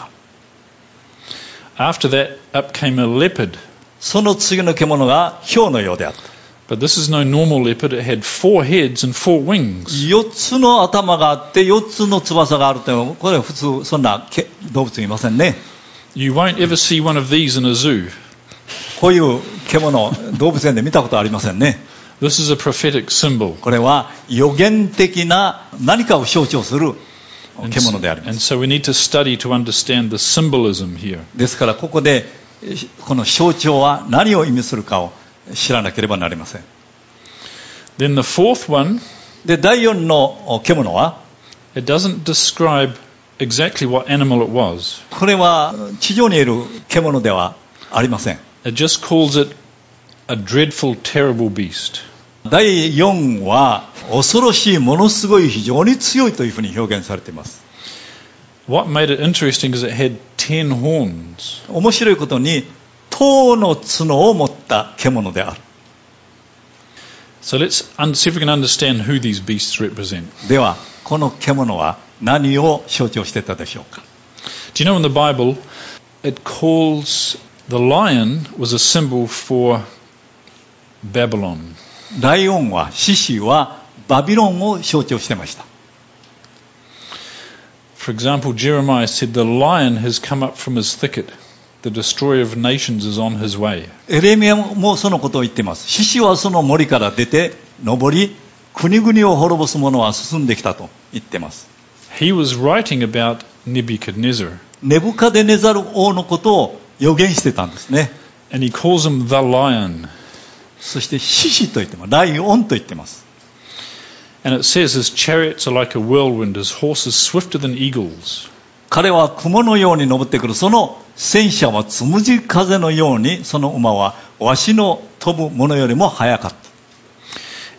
After that, up came a leopard. その次の獣が豹のようであった。 But this is no normal leopard. It had four heads and four wings. 四つの頭があって四つの翼があるという、これは普通そんな動物いませんね。 You won't ever see one of these in a zoo. こういう獣、動物園で見たことありませんね。 This is a prophetic symbol. これは予言的な何かを象徴する And 獣でありま and す。 so we need to study to understand the symbolism here. ですからここでこの象徴は何を意味するかを知らなければなりません。 Then the fourth one, で、第四の獣は、 it doesn't describe exactly what animal it was. これは地上にいる獣ではありません。 It just calls it a dreadful, terrible beast. 第四は恐ろしい、ものすごい、非常に強いというふうに表現されています。 What made it interesting is it had ten horns. 面白いことに十の角を持った獣である。 So let's un- see if we can understand who these beasts represent. ではこの獣は何を象徴していたでしょうか。 Do you know in the Bible, it calls the lion was a symbol for Babylon. ライオンは、獅子はバビロンを象徴してました。 For example, Jeremiah said, "The lion has come up from his thicket. The destroyer of nations is on his way." エレミヤもそのことを言っています。獅子はその森から出て、登り、国々を滅ぼす者は進んできたと言っています。 He was writing about Nebuchadnezzar. ネブカデネザル王のことを予言してたんですね。 And he calls him the lion. そして獅子と言ってます。ライオンと言ってます。 And it says his chariots are like a whirlwind, his horses swifter than eagles. 彼は雲のように登ってくる。その戦車はつむじ風のように、その馬はわしの飛ぶものよりも速かった。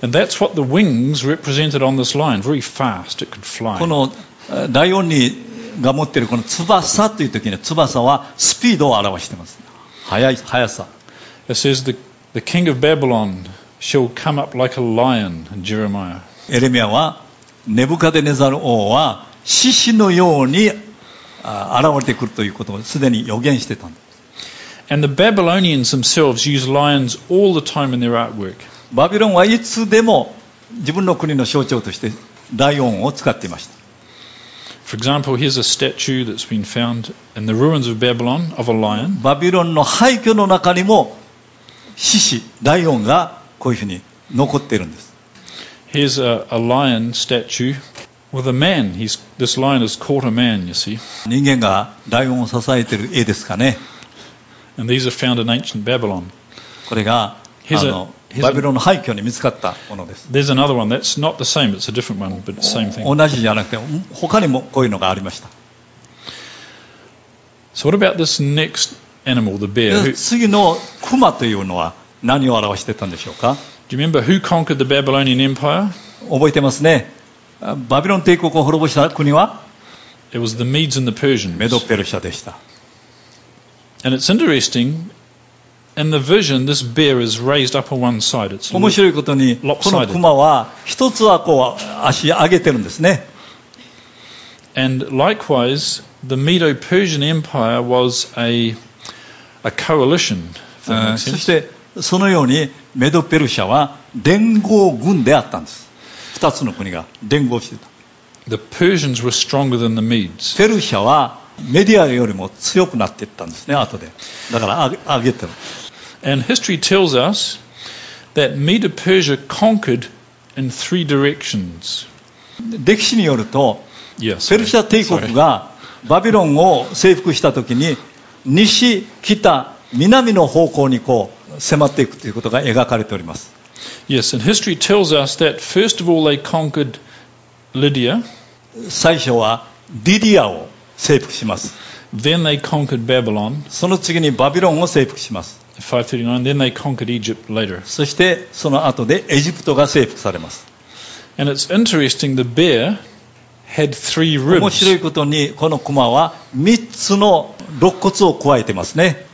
And that's what the wings represented on this lion. Very fast, it could fly. このライオンにが持っているこの翼という時に、翼はスピードを表しています。速い、速さ。 It says the, the king of Babylon shall come up like a lion in Jeremiah. エレミヤはネブカデネザル王は獅子のように現れてくるということをすでに予言してたんです。 And the Babylonians themselves use lions all the time in their artwork. バビロンはいつでも自分の国の象徴としてライオンを使っていました。 For example, here's a statue that's been found in the ruins of Babylon of a lion. バビロンの廃墟の中にも獅子、ライオンがこういうふうに残っているんです。 Here's a, a lion statue with a man. He's, this lion has caught a man, you see. 人間がライオンを支えている絵ですかね。 And these are found in ancient Babylon. これがあのバビロンの廃墟に見つかったものです。 There's another one. That's not the same. It's a different one, but the same thing. 同じじゃなくて他にもこういうのがありました。 So what about this next animal, the bear? Who, 次のクマというのは何を表していたんでしょうか。 do you remember who conquered the Babylonian Empire? 覚えてますね。バビロン帝国を滅ぼした国は It was the Medes and the Persians. メドペルシャでした。 And it's interesting. In the vision, this bear is raised up on one side. It's 面白いことにこのクマは一つはこう足上げてるんですね。 And likewise, the Medo-Persian Empire was a, a coalition. そしてそのようにメドペルシャは連合軍であったんです。二つの国が連合してた。 The Persians were stronger than the Medes. ペルシャはメディアよりも強くなっていったんですね、後で。だから上げてる。 And history tells us that Medo-Persia conquered in three directions. 歴史によると、 Yes, ペルシャ帝国がバビロンを征服したときに、西、北、南の方向にこう迫っていくということが描かれております。 Yes, and history tells us that first of all they conquered Lydia. 最初はリディアを征服します。 Then they conquered Babylon. その次にバビロンを征服します。 five thirty-nine. Then they conquered Egypt later. そしてその後でエジプトが征服されます。 And it's interesting, the bear had three 面白 ribs. いことにこのクマはみっつの肋骨を加えてますね。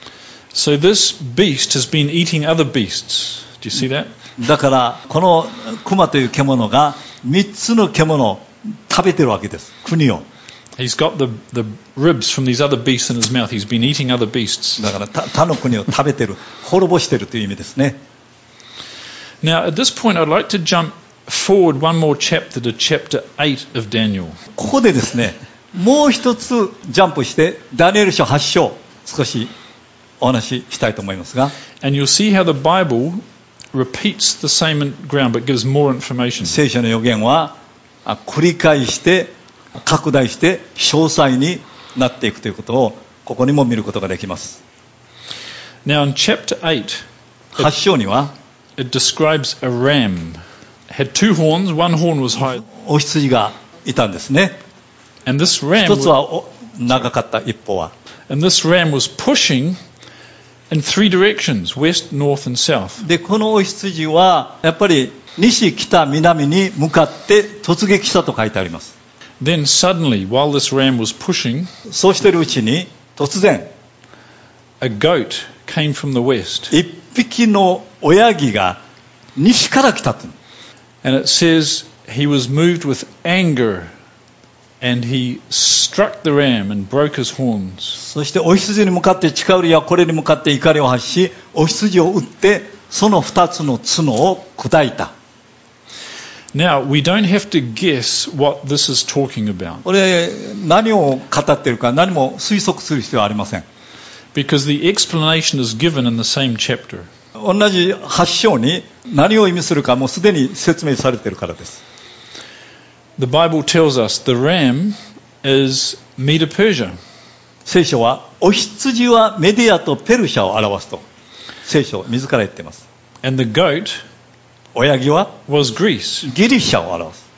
So this beast has been eating other beasts. Do you see that? だからこのクマという獣がみっつの獣を食べてるわけです。国を。 He's got the, the ribs from these other beasts in his mouth. He's been eating other beasts. だから他の国を食べてる、滅ぼしてるという意味ですね。 Now, at this point, I'd like to jump forward one more chapter to chapter eight of Daniel. ここでですね、もう一つジャンプしてダニエル書はち章少しお話ししたいと思いますが、 And you'll see how the Bible repeats the same ground but gives more information. 聖書の予言は繰り返して拡大して詳細になっていくということをここにも見ることができます。 Now, in chapter eight, はち章には it describes a ram. It had two horns. One horn was high. お羊がいたんですね。 And this ram, 一つはお長かった一方は。 and this ram was pushing in three directions, west, north, and south. で、このお羊はやっぱり西、北、南に向かって突撃したと書いてあります。 Then suddenly, while this ram was pushing, そうしているうちに突然 a goat came from the west. 一匹の親木が西から来たと。 And it says he was moved with anger and he struck the ram and broke his horns. そしてお羊に向かって近寄りやこれに向かって怒りを発し、お羊を撃ってその二つの角を砕いた。 Now, we don't have to guess what this is talking about. これ何を語っているか何も推測する必要はありません。 Because the explanation is given in the same chapter. 同じはち章に何を意味するかもうすでに説明されているからです。 The Bible tells us the ram is Medo-Persia. 聖書はお羊はメディアとペルシャを表すと聖書自ら言っています。 And the goat 親木は was Greece. ギリシャを表す。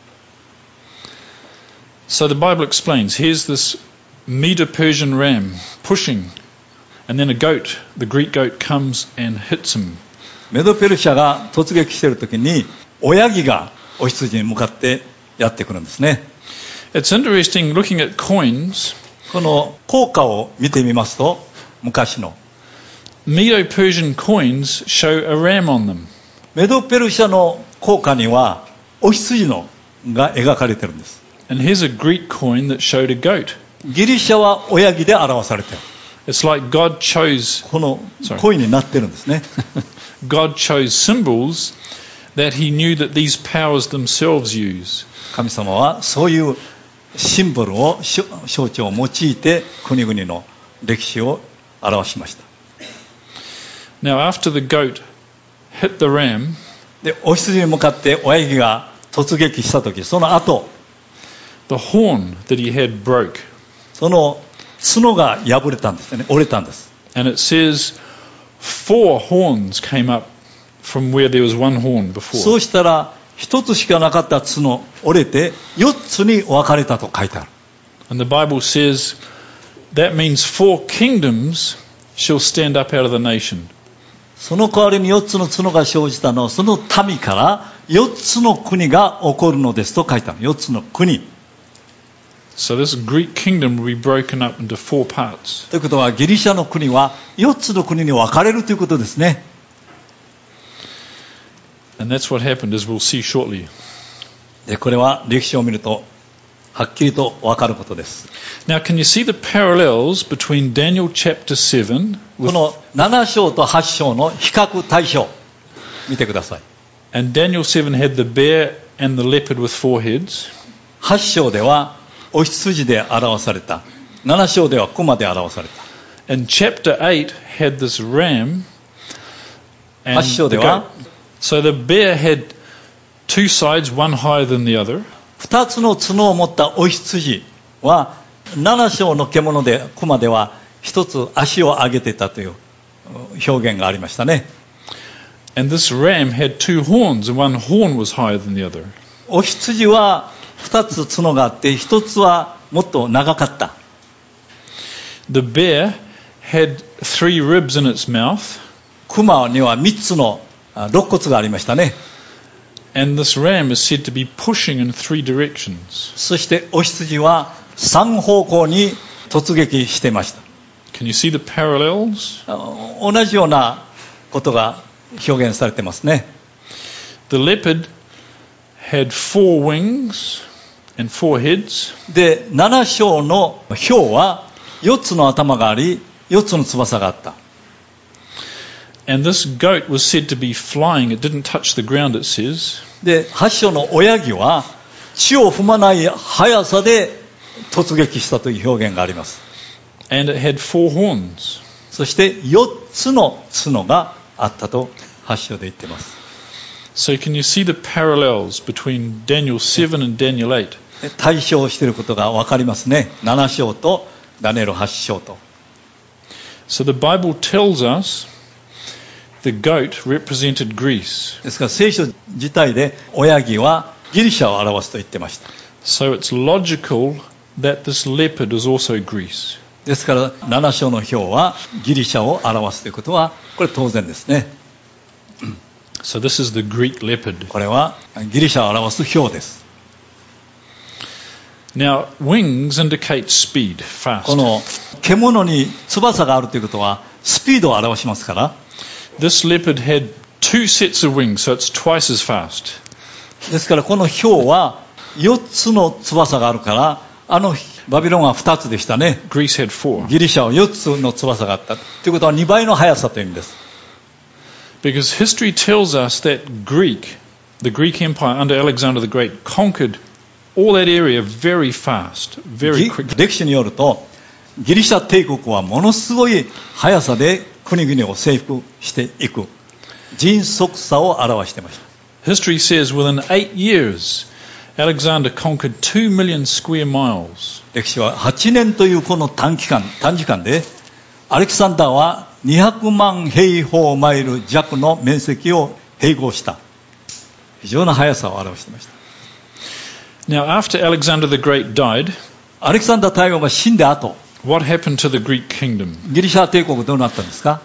So the Bible explains, here's this Medo-Persian ram pushing, and then a goat, the Greek goat, comes and hits him. メドペルシャが突撃しているときに親木がお羊に向かってやってくるんですね。 It's interesting looking at coins. この硬貨を見てみますと、昔の Medo-Persian coins show a ram on them. メドペルシャの硬貨にはお羊のが描かれてるんです。 And here's a Greek coin that showed a goat. ギリシャは親木で表されている。 It's like God chose このコインになってるんですね。 God chose symbols that he knew that these powers themselves use. 神様はそういうシンボルを象徴を用いて国々の歴史を表しました。 Now after the goat hit the ram, でお羊に向かって親木が突撃したとき、その後 the horn that he had broke. その角が破れたんですね。折れたんです。 And it says four horns came up from where there was one horn before. そうしたら一つしかなかった角折れて四つに分かれたと書いてある。 And the Bible says that means four kingdoms shall stand up out of the nation. その代わりに四つの角が生じたのはその民から四つの国が起こるのですと書いてある。四つの国。 So this Greek kingdom will be broken up into four parts. ということはギリシャの国は四つの国に分かれるということですね。 And that's what happened, as we'll see shortly. でこれは歴史を見るとはっきりと分かることです。 Now, can you see the parallels between Daniel chapter seven こ with, のなな章とはち章の比較対象見てください。 and Daniel seven had the bear and the leopard with four heads. はち章ではお羊で表された。なな章では熊で表された。 And chapter eight had this ram and はち章 the では goat. So the bear had two sides, one higher than the other. 二つの角を持ったお羊はなな章の獣で熊では一つ足を上げていたという表現がありましたね。 And this ram had two horns, and one horn was higher than the other. お羊は二つ角があって一つはもっと長かった。 The bear had three ribs in its mouth, 熊には三つの肋骨がありましたね。 and this ram is said to be pushing in three directions. そしてお羊は三方向に突撃していました。 Can you see the parallels? 同じようなことが表現されてますね。 The leopard had four wings and four heads. でなな章の豹はよっつの頭がありよっつの翼があった。 And this goat was said to be flying. It didn't touch the ground, it says. ではち章の親木は地を踏まない速さで突撃したという表現があります。 And it had four horns. そしてよっつの角があったとはち章で言っています。 So can you see the parallels between Daniel seven and Daniel eight? 対照していることが分かりますね。なな章とダニエルはち章と。 So the Bible tells us the goat represented Greece. ですから聖書自体で親木はギリシャを表すと言ってました。 So it's logical that this leopard is also Greece. ですからなな章の豹はギリシャを表すということはこれ当然ですね。 So this is the Greek leopard. これはギリシャを表す豹です。 Now, wings indicate speed, fast. この獣に翼があるということはスピードを表しますから。 This leopard had two sets of wings, so it's twice as fast. ですからこの豹はよっつの翼があるからあのバビロンはふたつでしたね。 Greece had four. ギリシャはよっつの翼があったということはにばいの速さという意味です。 Because history tells us that Greek, the Greek Empire under Alexander the Great, conquered all that area very fast, very quickly. 歴史によるとギリシャ帝国はものすごい速さで国々を征服していく迅速さを表していました。 History says within eight years, Alexander conquered two million square miles. 歴史ははちねんというこの短期間、短時間でアレキサンダーはにひゃくまん平方マイル弱の面積を併合した。非常な速さを表していました。 Now, after Alexander the Great died, アレキサンダー大王が死んだ後、 what happened to the Greek kingdom? ギリシャ帝国どうなったんですか？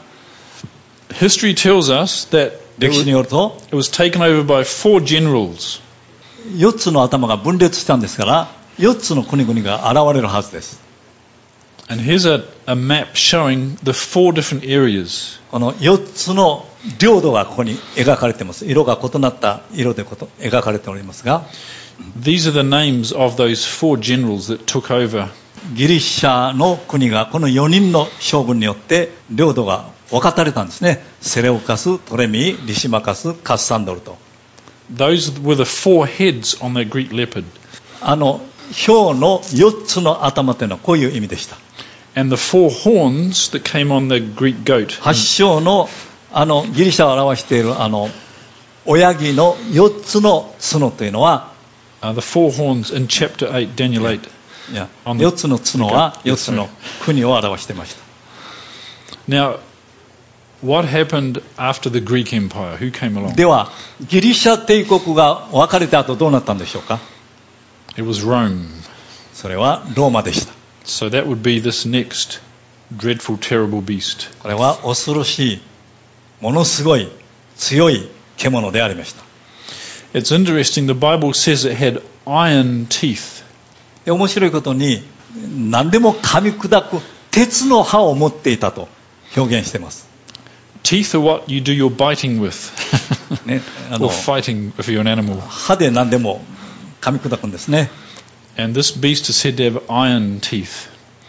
History tells us that 歴史によると it was taken over by four generals. よっつの頭が分裂したんですからよっつの国々が現れるはずです。 And here's a, a map showing the four different areas. このよっつの領土がここに描かれています。色が異なった色でこと描かれておりますが、 These are the names of those four generals that took over. ギリシャの国がこのよにんの将軍によって領土が分かたれたんですね。セレオカス、トレミ、リシマカス、カッサンドルと。 Those were the four heads on the Greek leopard. あの豹のよっつの頭というのはこういう意味でした。 And the four horns that came on the Greek goat. 八章のあのギリシャを表しているあの親木のよっつの角というのは、 Uh, the four horns in chapter eight, Daniel eight. いや On the- よっつの角はよっつの国を表していました。 Now, what happened after the Greek Empire? Who came along? ではギリシャ帝国が分かれた後どうなったんでしょうか？ It was Rome. それはローマでした。 So that would be this next dreadful, terrible beast. これは恐ろしいものすごい強い獣でありました。 It's interesting, the Bible says it had iron teeth. で面白いことに何でも噛み砕く鉄の歯を持っていたと表現しています。 Teeth are what you do your biting with. ね、あの or fighting if you're an animal. 歯で何でも噛み砕くんですね。 And this beast is said to have iron teeth.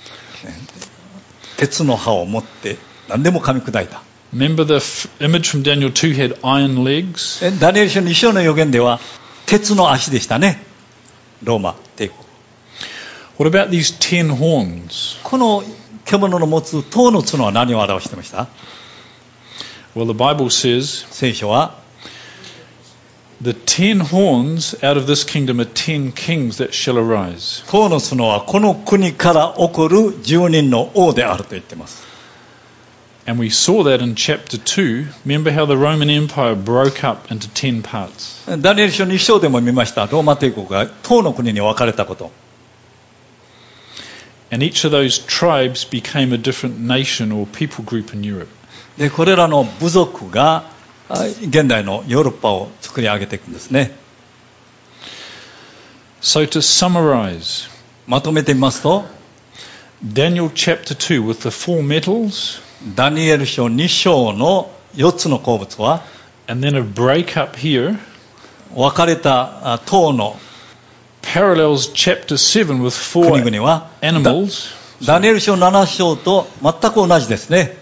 鉄の歯を持って何でも噛み砕いた。 Remember the f- image from Daniel two had iron legs? えダニエル書に章の予言では鉄の足でしたね。ローマ帝国。 What about these ten horns? この獣の持つ塔の角は何を表していました？ Well, the Bible says 聖書は the ten horns out of this kingdom are ten kings that shall arise. 塔の角はこの国から起こる十人の王であると言っています。 And we saw that in chapter two. Remember how the Roman Empire broke up into ten parts? ダニエル書に章でも見ました。ローマ帝国が塔の国に分かれたこと。 And each of those tribes became a different nation or people group in Europe. でこれらの部族があ現代のヨーロッパを作り上げていくんですね。 So to summarize, まとめてみますと Daniel chapter two with the four metals ダニエル書に章のよっつの鉱物は and then a break up here 分かれたあ塔の parallels chapter seven with four 国々は animals. ダニエル書なな章と全く同じですね。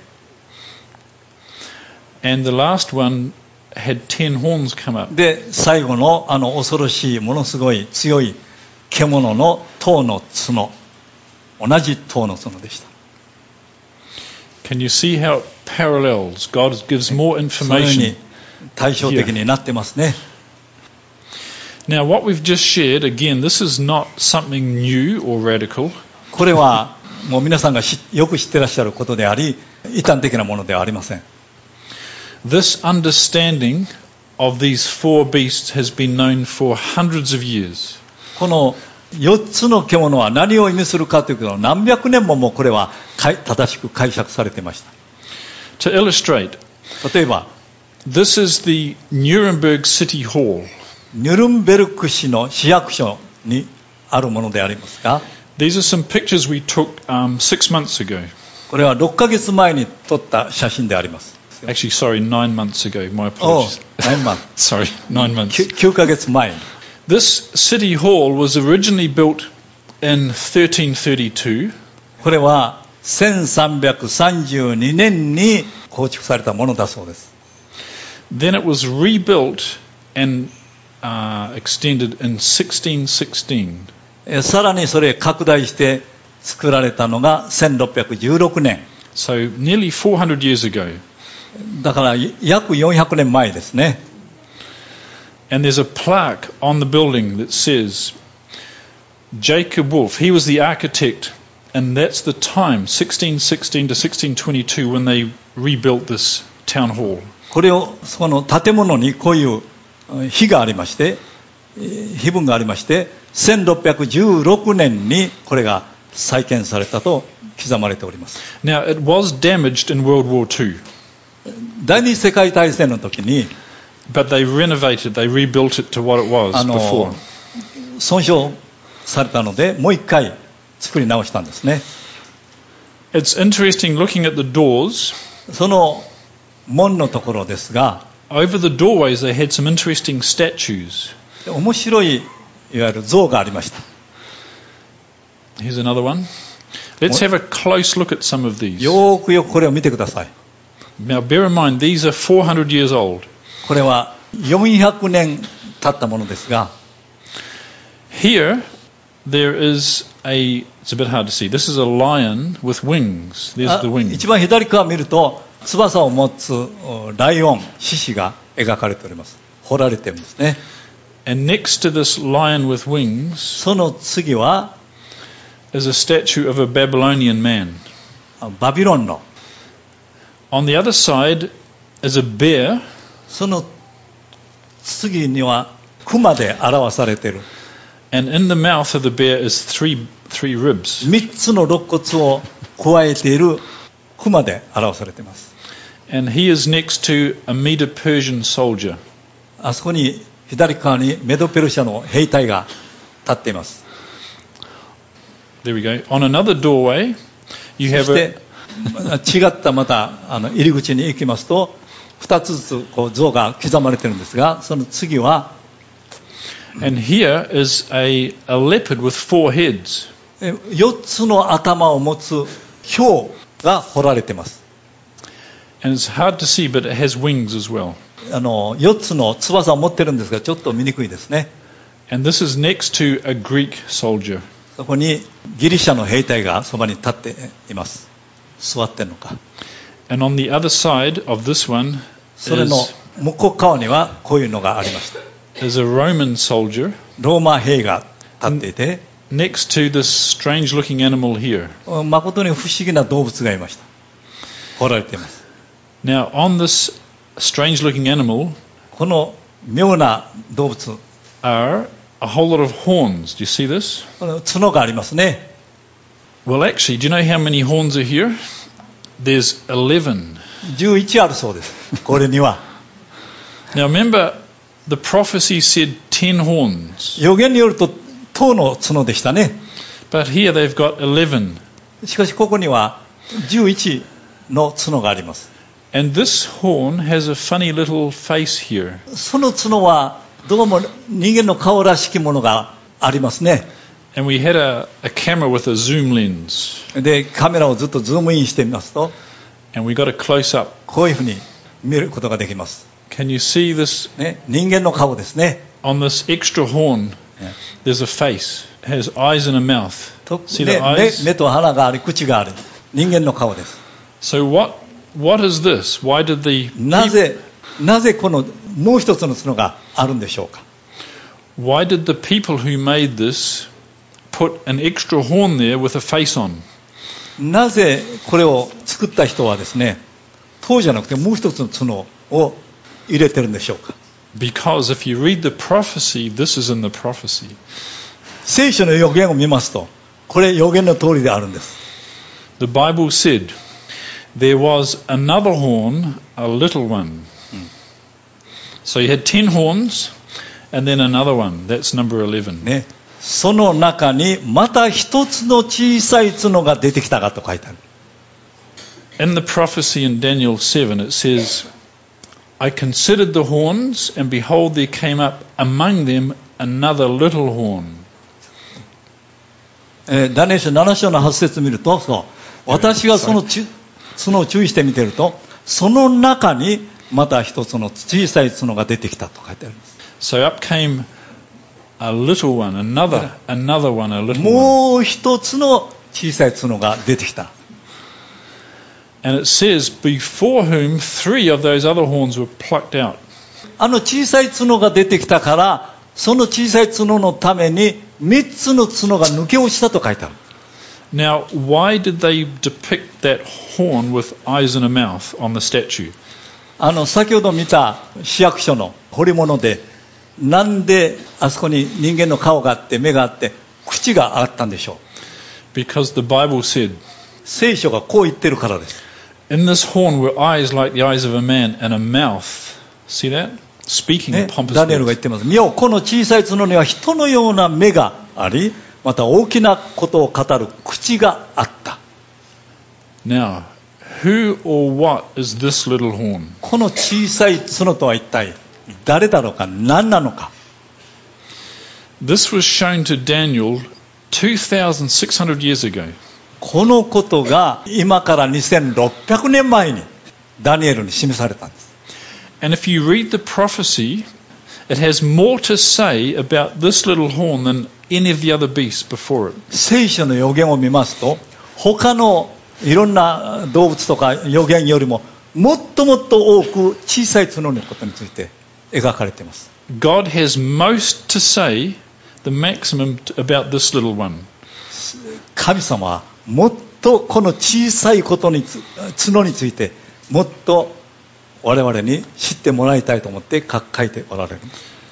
And the last one had ten horns come up. で最後のあの恐ろしいものすごい強い獣の塔の角、同じ塔の角でした。 Can you see how it parallels? God gives more そのように information. 対照的になってますね。 Now, what we've just shared, again, this is not something new or radical. これはもう皆さんがしよく知ってらっしゃることであり異端的なものではありません。 This understanding of these four beasts has been known for hundreds of years. このよっつの獣は何を意味するかということを何百年ももうこれは正しく解釈されていました。 To illustrate, 例えば this is the Nuremberg City Hall. ニュルンベルク市の市役所にあるものでありますが、 These are some pictures we took um, six months ago. これはろっかげつまえに撮った写真であります。 Actually, sorry, nine months ago. My お apologies. 何万 Sorry, nine months. きゅうかげつまえに This city hall was originally built in thirteen thirty-two. これはせんさんびゃくさんじゅうにねんに構築されたものだそうです。 Then it was rebuilt and uh, extended in sixteen sixteen. さらにそれ拡大して作られたのがせんろっぴゃくじゅうろくねん。 So nearly four hundred years ago. だから約よんひゃくねんまえですね。 And there's a plaque on the building that says, Jacob Wolf, he was the architect, and that's the time, sixteen sixteen to sixteen twenty-two, when they rebuilt this town hall. これを、その建物にこういう碑がありまして、碑文がありまして、せんろっぴゃくじゅうろくねんにこれが再建されたと刻まれております。 Now, it was damaged in World War Two. 第二次世界大戦の時に、 But they renovated, they rebuilt it to what it was あの before. 損傷されたので、もう一回作り直したんですね。 It's interesting looking at the doors. その門のところですが、 Over the doorways they had some interesting statues. 面白いいわゆる像がありました。 Here's another one. Let's have a close look at some of these. よーくよくこれを見てください。 Now bear in mind, these are four hundred years old. これはよんひゃくねん経ったものですが、 Here, there is a, it's a bit hard to see. This is a lion with wings. There's あ the wings. 一番左側を見ると、翼を持つライオン、獅子が描かれております。彫られているんですね。 And next to this lion with wings その次は、 is a statue of a Babylonian man. バビロンの、 On the other side is a bear. その次には熊で表されている。 And in the mouth of the bear is three, three ribs. 三つの肋骨を加えている熊で表されています。 And he is next to a Medo-Persian soldier. あそこに左側にメドペルシャの兵隊が立っています。 There we go. On another doorway, you そ have し a, て違ったまたあの入り口に行きますと、二つずつこう像が刻まれているんですが、その次は and here is a, a leopard with four heads. 四つの頭を持つ豹が彫られています。 And it's hard to see, but it has wings as well. あの四つの翼を持っているんですが、ちょっと見にくいですね。 And this is next to a Greek soldier. そこにギリシャの兵隊がそばに立っています。座っているのか。 And on the other side of this one それの is, 向こう側にはこういうのがありました。 is a Roman soldier ローマ兵が立っていて、 next to this strange looking animal here. 誠に不思議な動物がいました。彫られています。 Now, on this strange looking animal この妙な動物、 are a whole lot of horns. Do you see this? この角がありますね。 Well, actually, do you know how many horns are here? There's eleven. じゅういちあるそうです。これには。 Now, remember, the prophecy said ten horns. 予言によると十の角でしたね。 But here they've got eleven. しかしここにはじゅういちの角があります。 And this horn has a funny little face here. その角はどうも人間の顔らしきものがありますね。 And we had a, a camera with a zoom lens. で、カメラをずっとズームインしてみますと、 And we got a close up. こういうふうに見ることができます。 Can you see this? ね、人間の顔ですね。 On this extra horn, there's a face. It has eyes and a mouth. と See ね the 目 eyes? 目と鼻があり、口がある。人間の顔です。 So what, what is this? Why did the なぜ、なぜこのもう一つの角があるんでしょうか。 Why did the people who made this put an extra horn there with a face on? なぜこれを作った人はですね、頭じゃなくてもう一つの角を入れてるんでしょうか。 Because if you read the prophecy, this is in the prophecy. 聖書の予言を見ますと、これ予言の通りであるんです。 The Bible said, there was another horn, a little one. So you had ten horns, and then another one. That's number eleven. ね、その中にまた一つの小さい角が出てきたかと書いてある。 In the prophecy in Daniel seven, it says, I considered the horns, and behold, there came up among them another little horn. えーダニエル書なな章のはち節見ると、そう、私がそのち角を注意して見てると、その中にまた一つの小さい角が出てきたと書いてあります。 So up came a little one, another, another one, a little one. もう一つの小さい角が出てきた。 And it says, before whom three of those other horns were plucked out. あの小さい角が出てきたから、その小さい角のために三つの角が抜け落ちたと書いてある。 Now, why did they depict that horn with eyes and a mouth on the statue? あの先ほど見た市役所の彫り物で、なんであそこに人間の顔があって目があって口があったんでしょう。 Because the Bible said, 聖書がこう言ってるからです。 in this horn were eyes like the eyes of a man and a mouth. See that? Speaking ね、 pompous ダニエルが言 words. ってます。見よ、この小さい角には人のような目があり、また大きなことを語る口があった。 Now, who or what is this little horn? この小さい角とは一体誰だろうか、何なのか。 This was shown to Daniel two thousand six hundred years ago. このことが今からにせんろっぴゃくねんまえにダニエルに示されたんです。 And if you read the prophecy, it has more to say about this little horn than any of the other beasts before it. 聖書の予言を見ますと、他のいろんな動物とか予言よりももっともっと多く小さい角のことについて描かれています。 God has most to say, the maximum about this little one. 神様はもっとこの小さいことにつ角についてもっと我々に知ってもらいたいと思って書いておられる。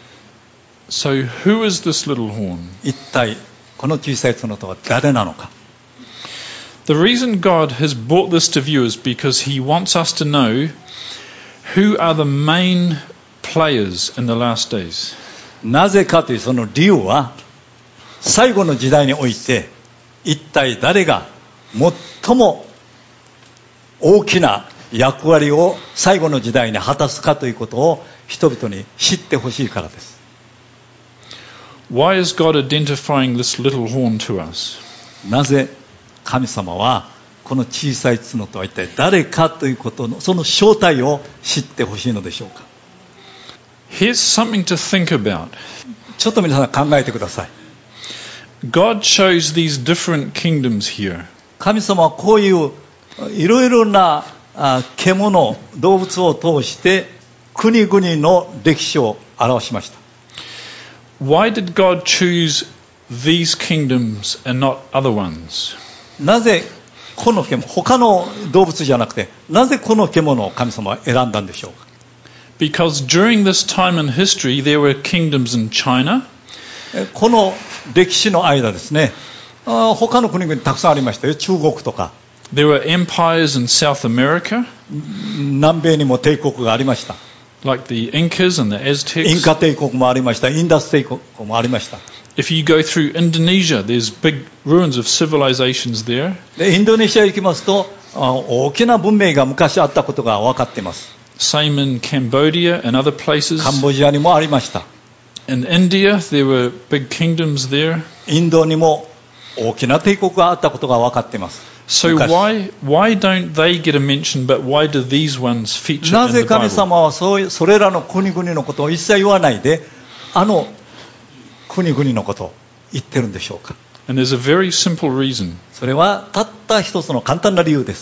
So who is this little horn? 一体この小さい角とは誰なのか。 The reason God has brought this to view is because He wants us to know who are the main players in the last days. なぜかというその理由は、最後の時代において一体誰が最も大きな役割を最後の時代に果たすかということを人々に知ってほしいからです。 Why is God identifying this little horn to us? なぜ神様はこの小さい角とは一体誰かということのその正体を知ってほしいのでしょうか。 Here's something to think about. ちょっと皆さん考えてください。 God shows these different kingdoms here. 神様はこういういろいろなあ獣、動物を通して国々の歴史を表しました。 Why did God choose these kingdoms and not other ones? なぜこの獣、他の動物じゃなくて、なぜこの獣を神様は選んだんでしょうか。 Because during this time in history there were kingdoms in China, この歴史の間ですね、あ他の国々たくさんありましたよ。中国とか there were empires in South America, 南米にも帝国がありました。 like the Incas and the イン Aztecs. カ帝国もありました。インダス帝国もありました。 If you go through Indonesia, there's big ruins of civilizations there. でインドネシア行きますと、あ大きな文明が昔あったことが分かっています。 Same in Cambodia and other places. カンボジアにもありました。 In India, there were big kingdoms there. インドにも大きな帝国があったことが分かっています。 So why why don't they get a mention, but why do these ones feature な in ぜ the 神 Bible? 様はそうそれらの国々のことを一切言わないで、あの国々のことを言ってるんでしょうか。 And there's a very simple reason. それはたった一つの簡単な理由です。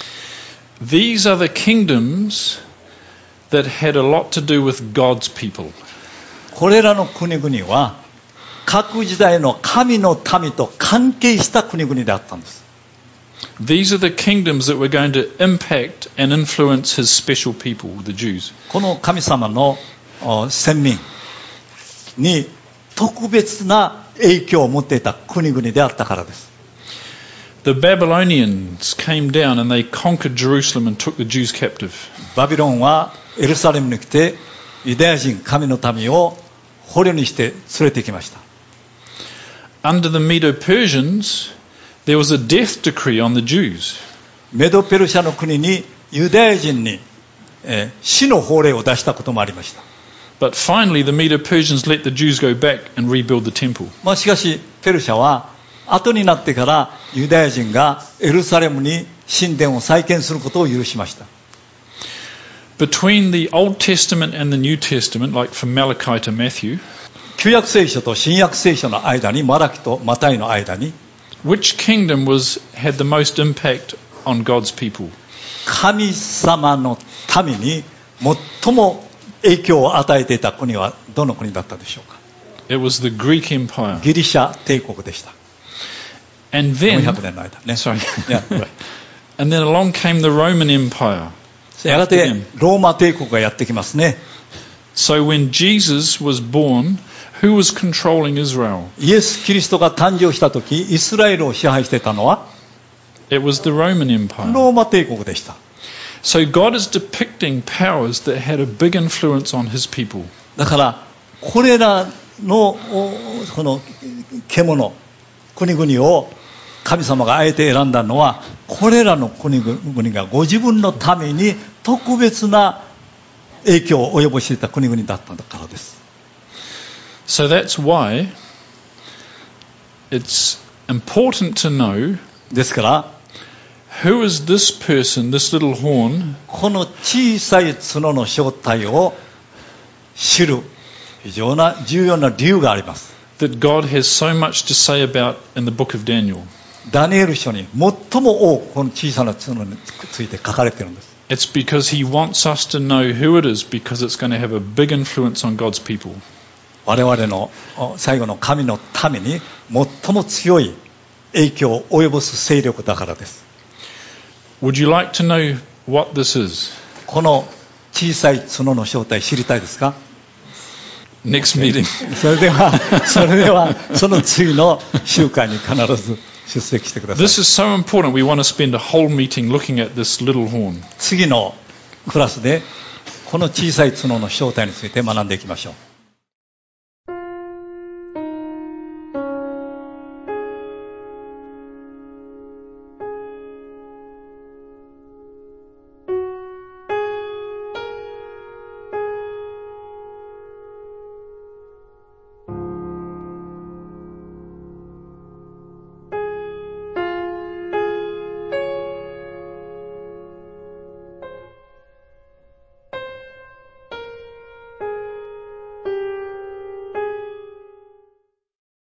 These are the kingdoms that had a lot to do with God's people. これらの国々は各時代の神の民と関係した国々であったんです。 These are the kingdoms that were going to impact and influence his special people, the Jews. この神様のお先民に特別な影響を持っていた国々であったからです。 The Babylonians came down and they conquered Jerusalem and took the Jews captive. バビロンはエルサレムに来てユダヤ人神の民を捕虜にして連れてきました。 Under the Medo-Persians, there was a death decree on the Jews. メドペルシャの国にユダヤ人に、えー死の法令を出したこともありました。 But finally, the Medo-Persians let the Jews go back and rebuild the temple. まあ、しかしペルシャは後になってからユダヤ人がエルサレムに神殿を再建することを許しました。 Between the Old Testament and the New Testament, like from Malachi to Matthew, 旧約聖書と新約聖書の間に、マラキとマタイの間に、 which kingdom was had the most impact on God's people? 神様の民に最も影響を与えていた国はどの国だったでしょうか。 It was the Greek Empire. ギリシャ帝国でした。 And then, よんひゃくねんの間ね。 sorry, Yeah. and then along came the Roman Empire. やがてローマ帝国がやってきますね。 So when Jesus was born, who was controlling Israel? イエス・キリストが誕生したとき、イスラエルを支配していたのは It was the Roman Empire. ローマ帝国でした。 So God is depicting powers that had a big influence on his people. だからこれらのこの獣、国々を神様があえて選んだのは、これらの国々がご自分のために特別な影響を及ぼしていた国々だったからです。 So that's why it's important to know ですから、 who is this person, this little horn, この小さい角の正体を知る非常な重要な理由があります。 that God has so much to say about in the book of Daniel. ダニエル書に最も多くこの小さな角について書かれているんです。 It's because he wants us to know who it is, because it's going to have a big influence on God's people. 我々の最後の神のために最も強い影響を及ぼす勢力だからです。 Would you like to know what this is? この小さい角の正体知りたいですか？ Next meeting. それではそれではその次の週間に必ず出席してください。 This is so important. We want to spend a whole meeting looking at this little horn. 次のクラスでこの小さい角の正体について学んでいきましょう。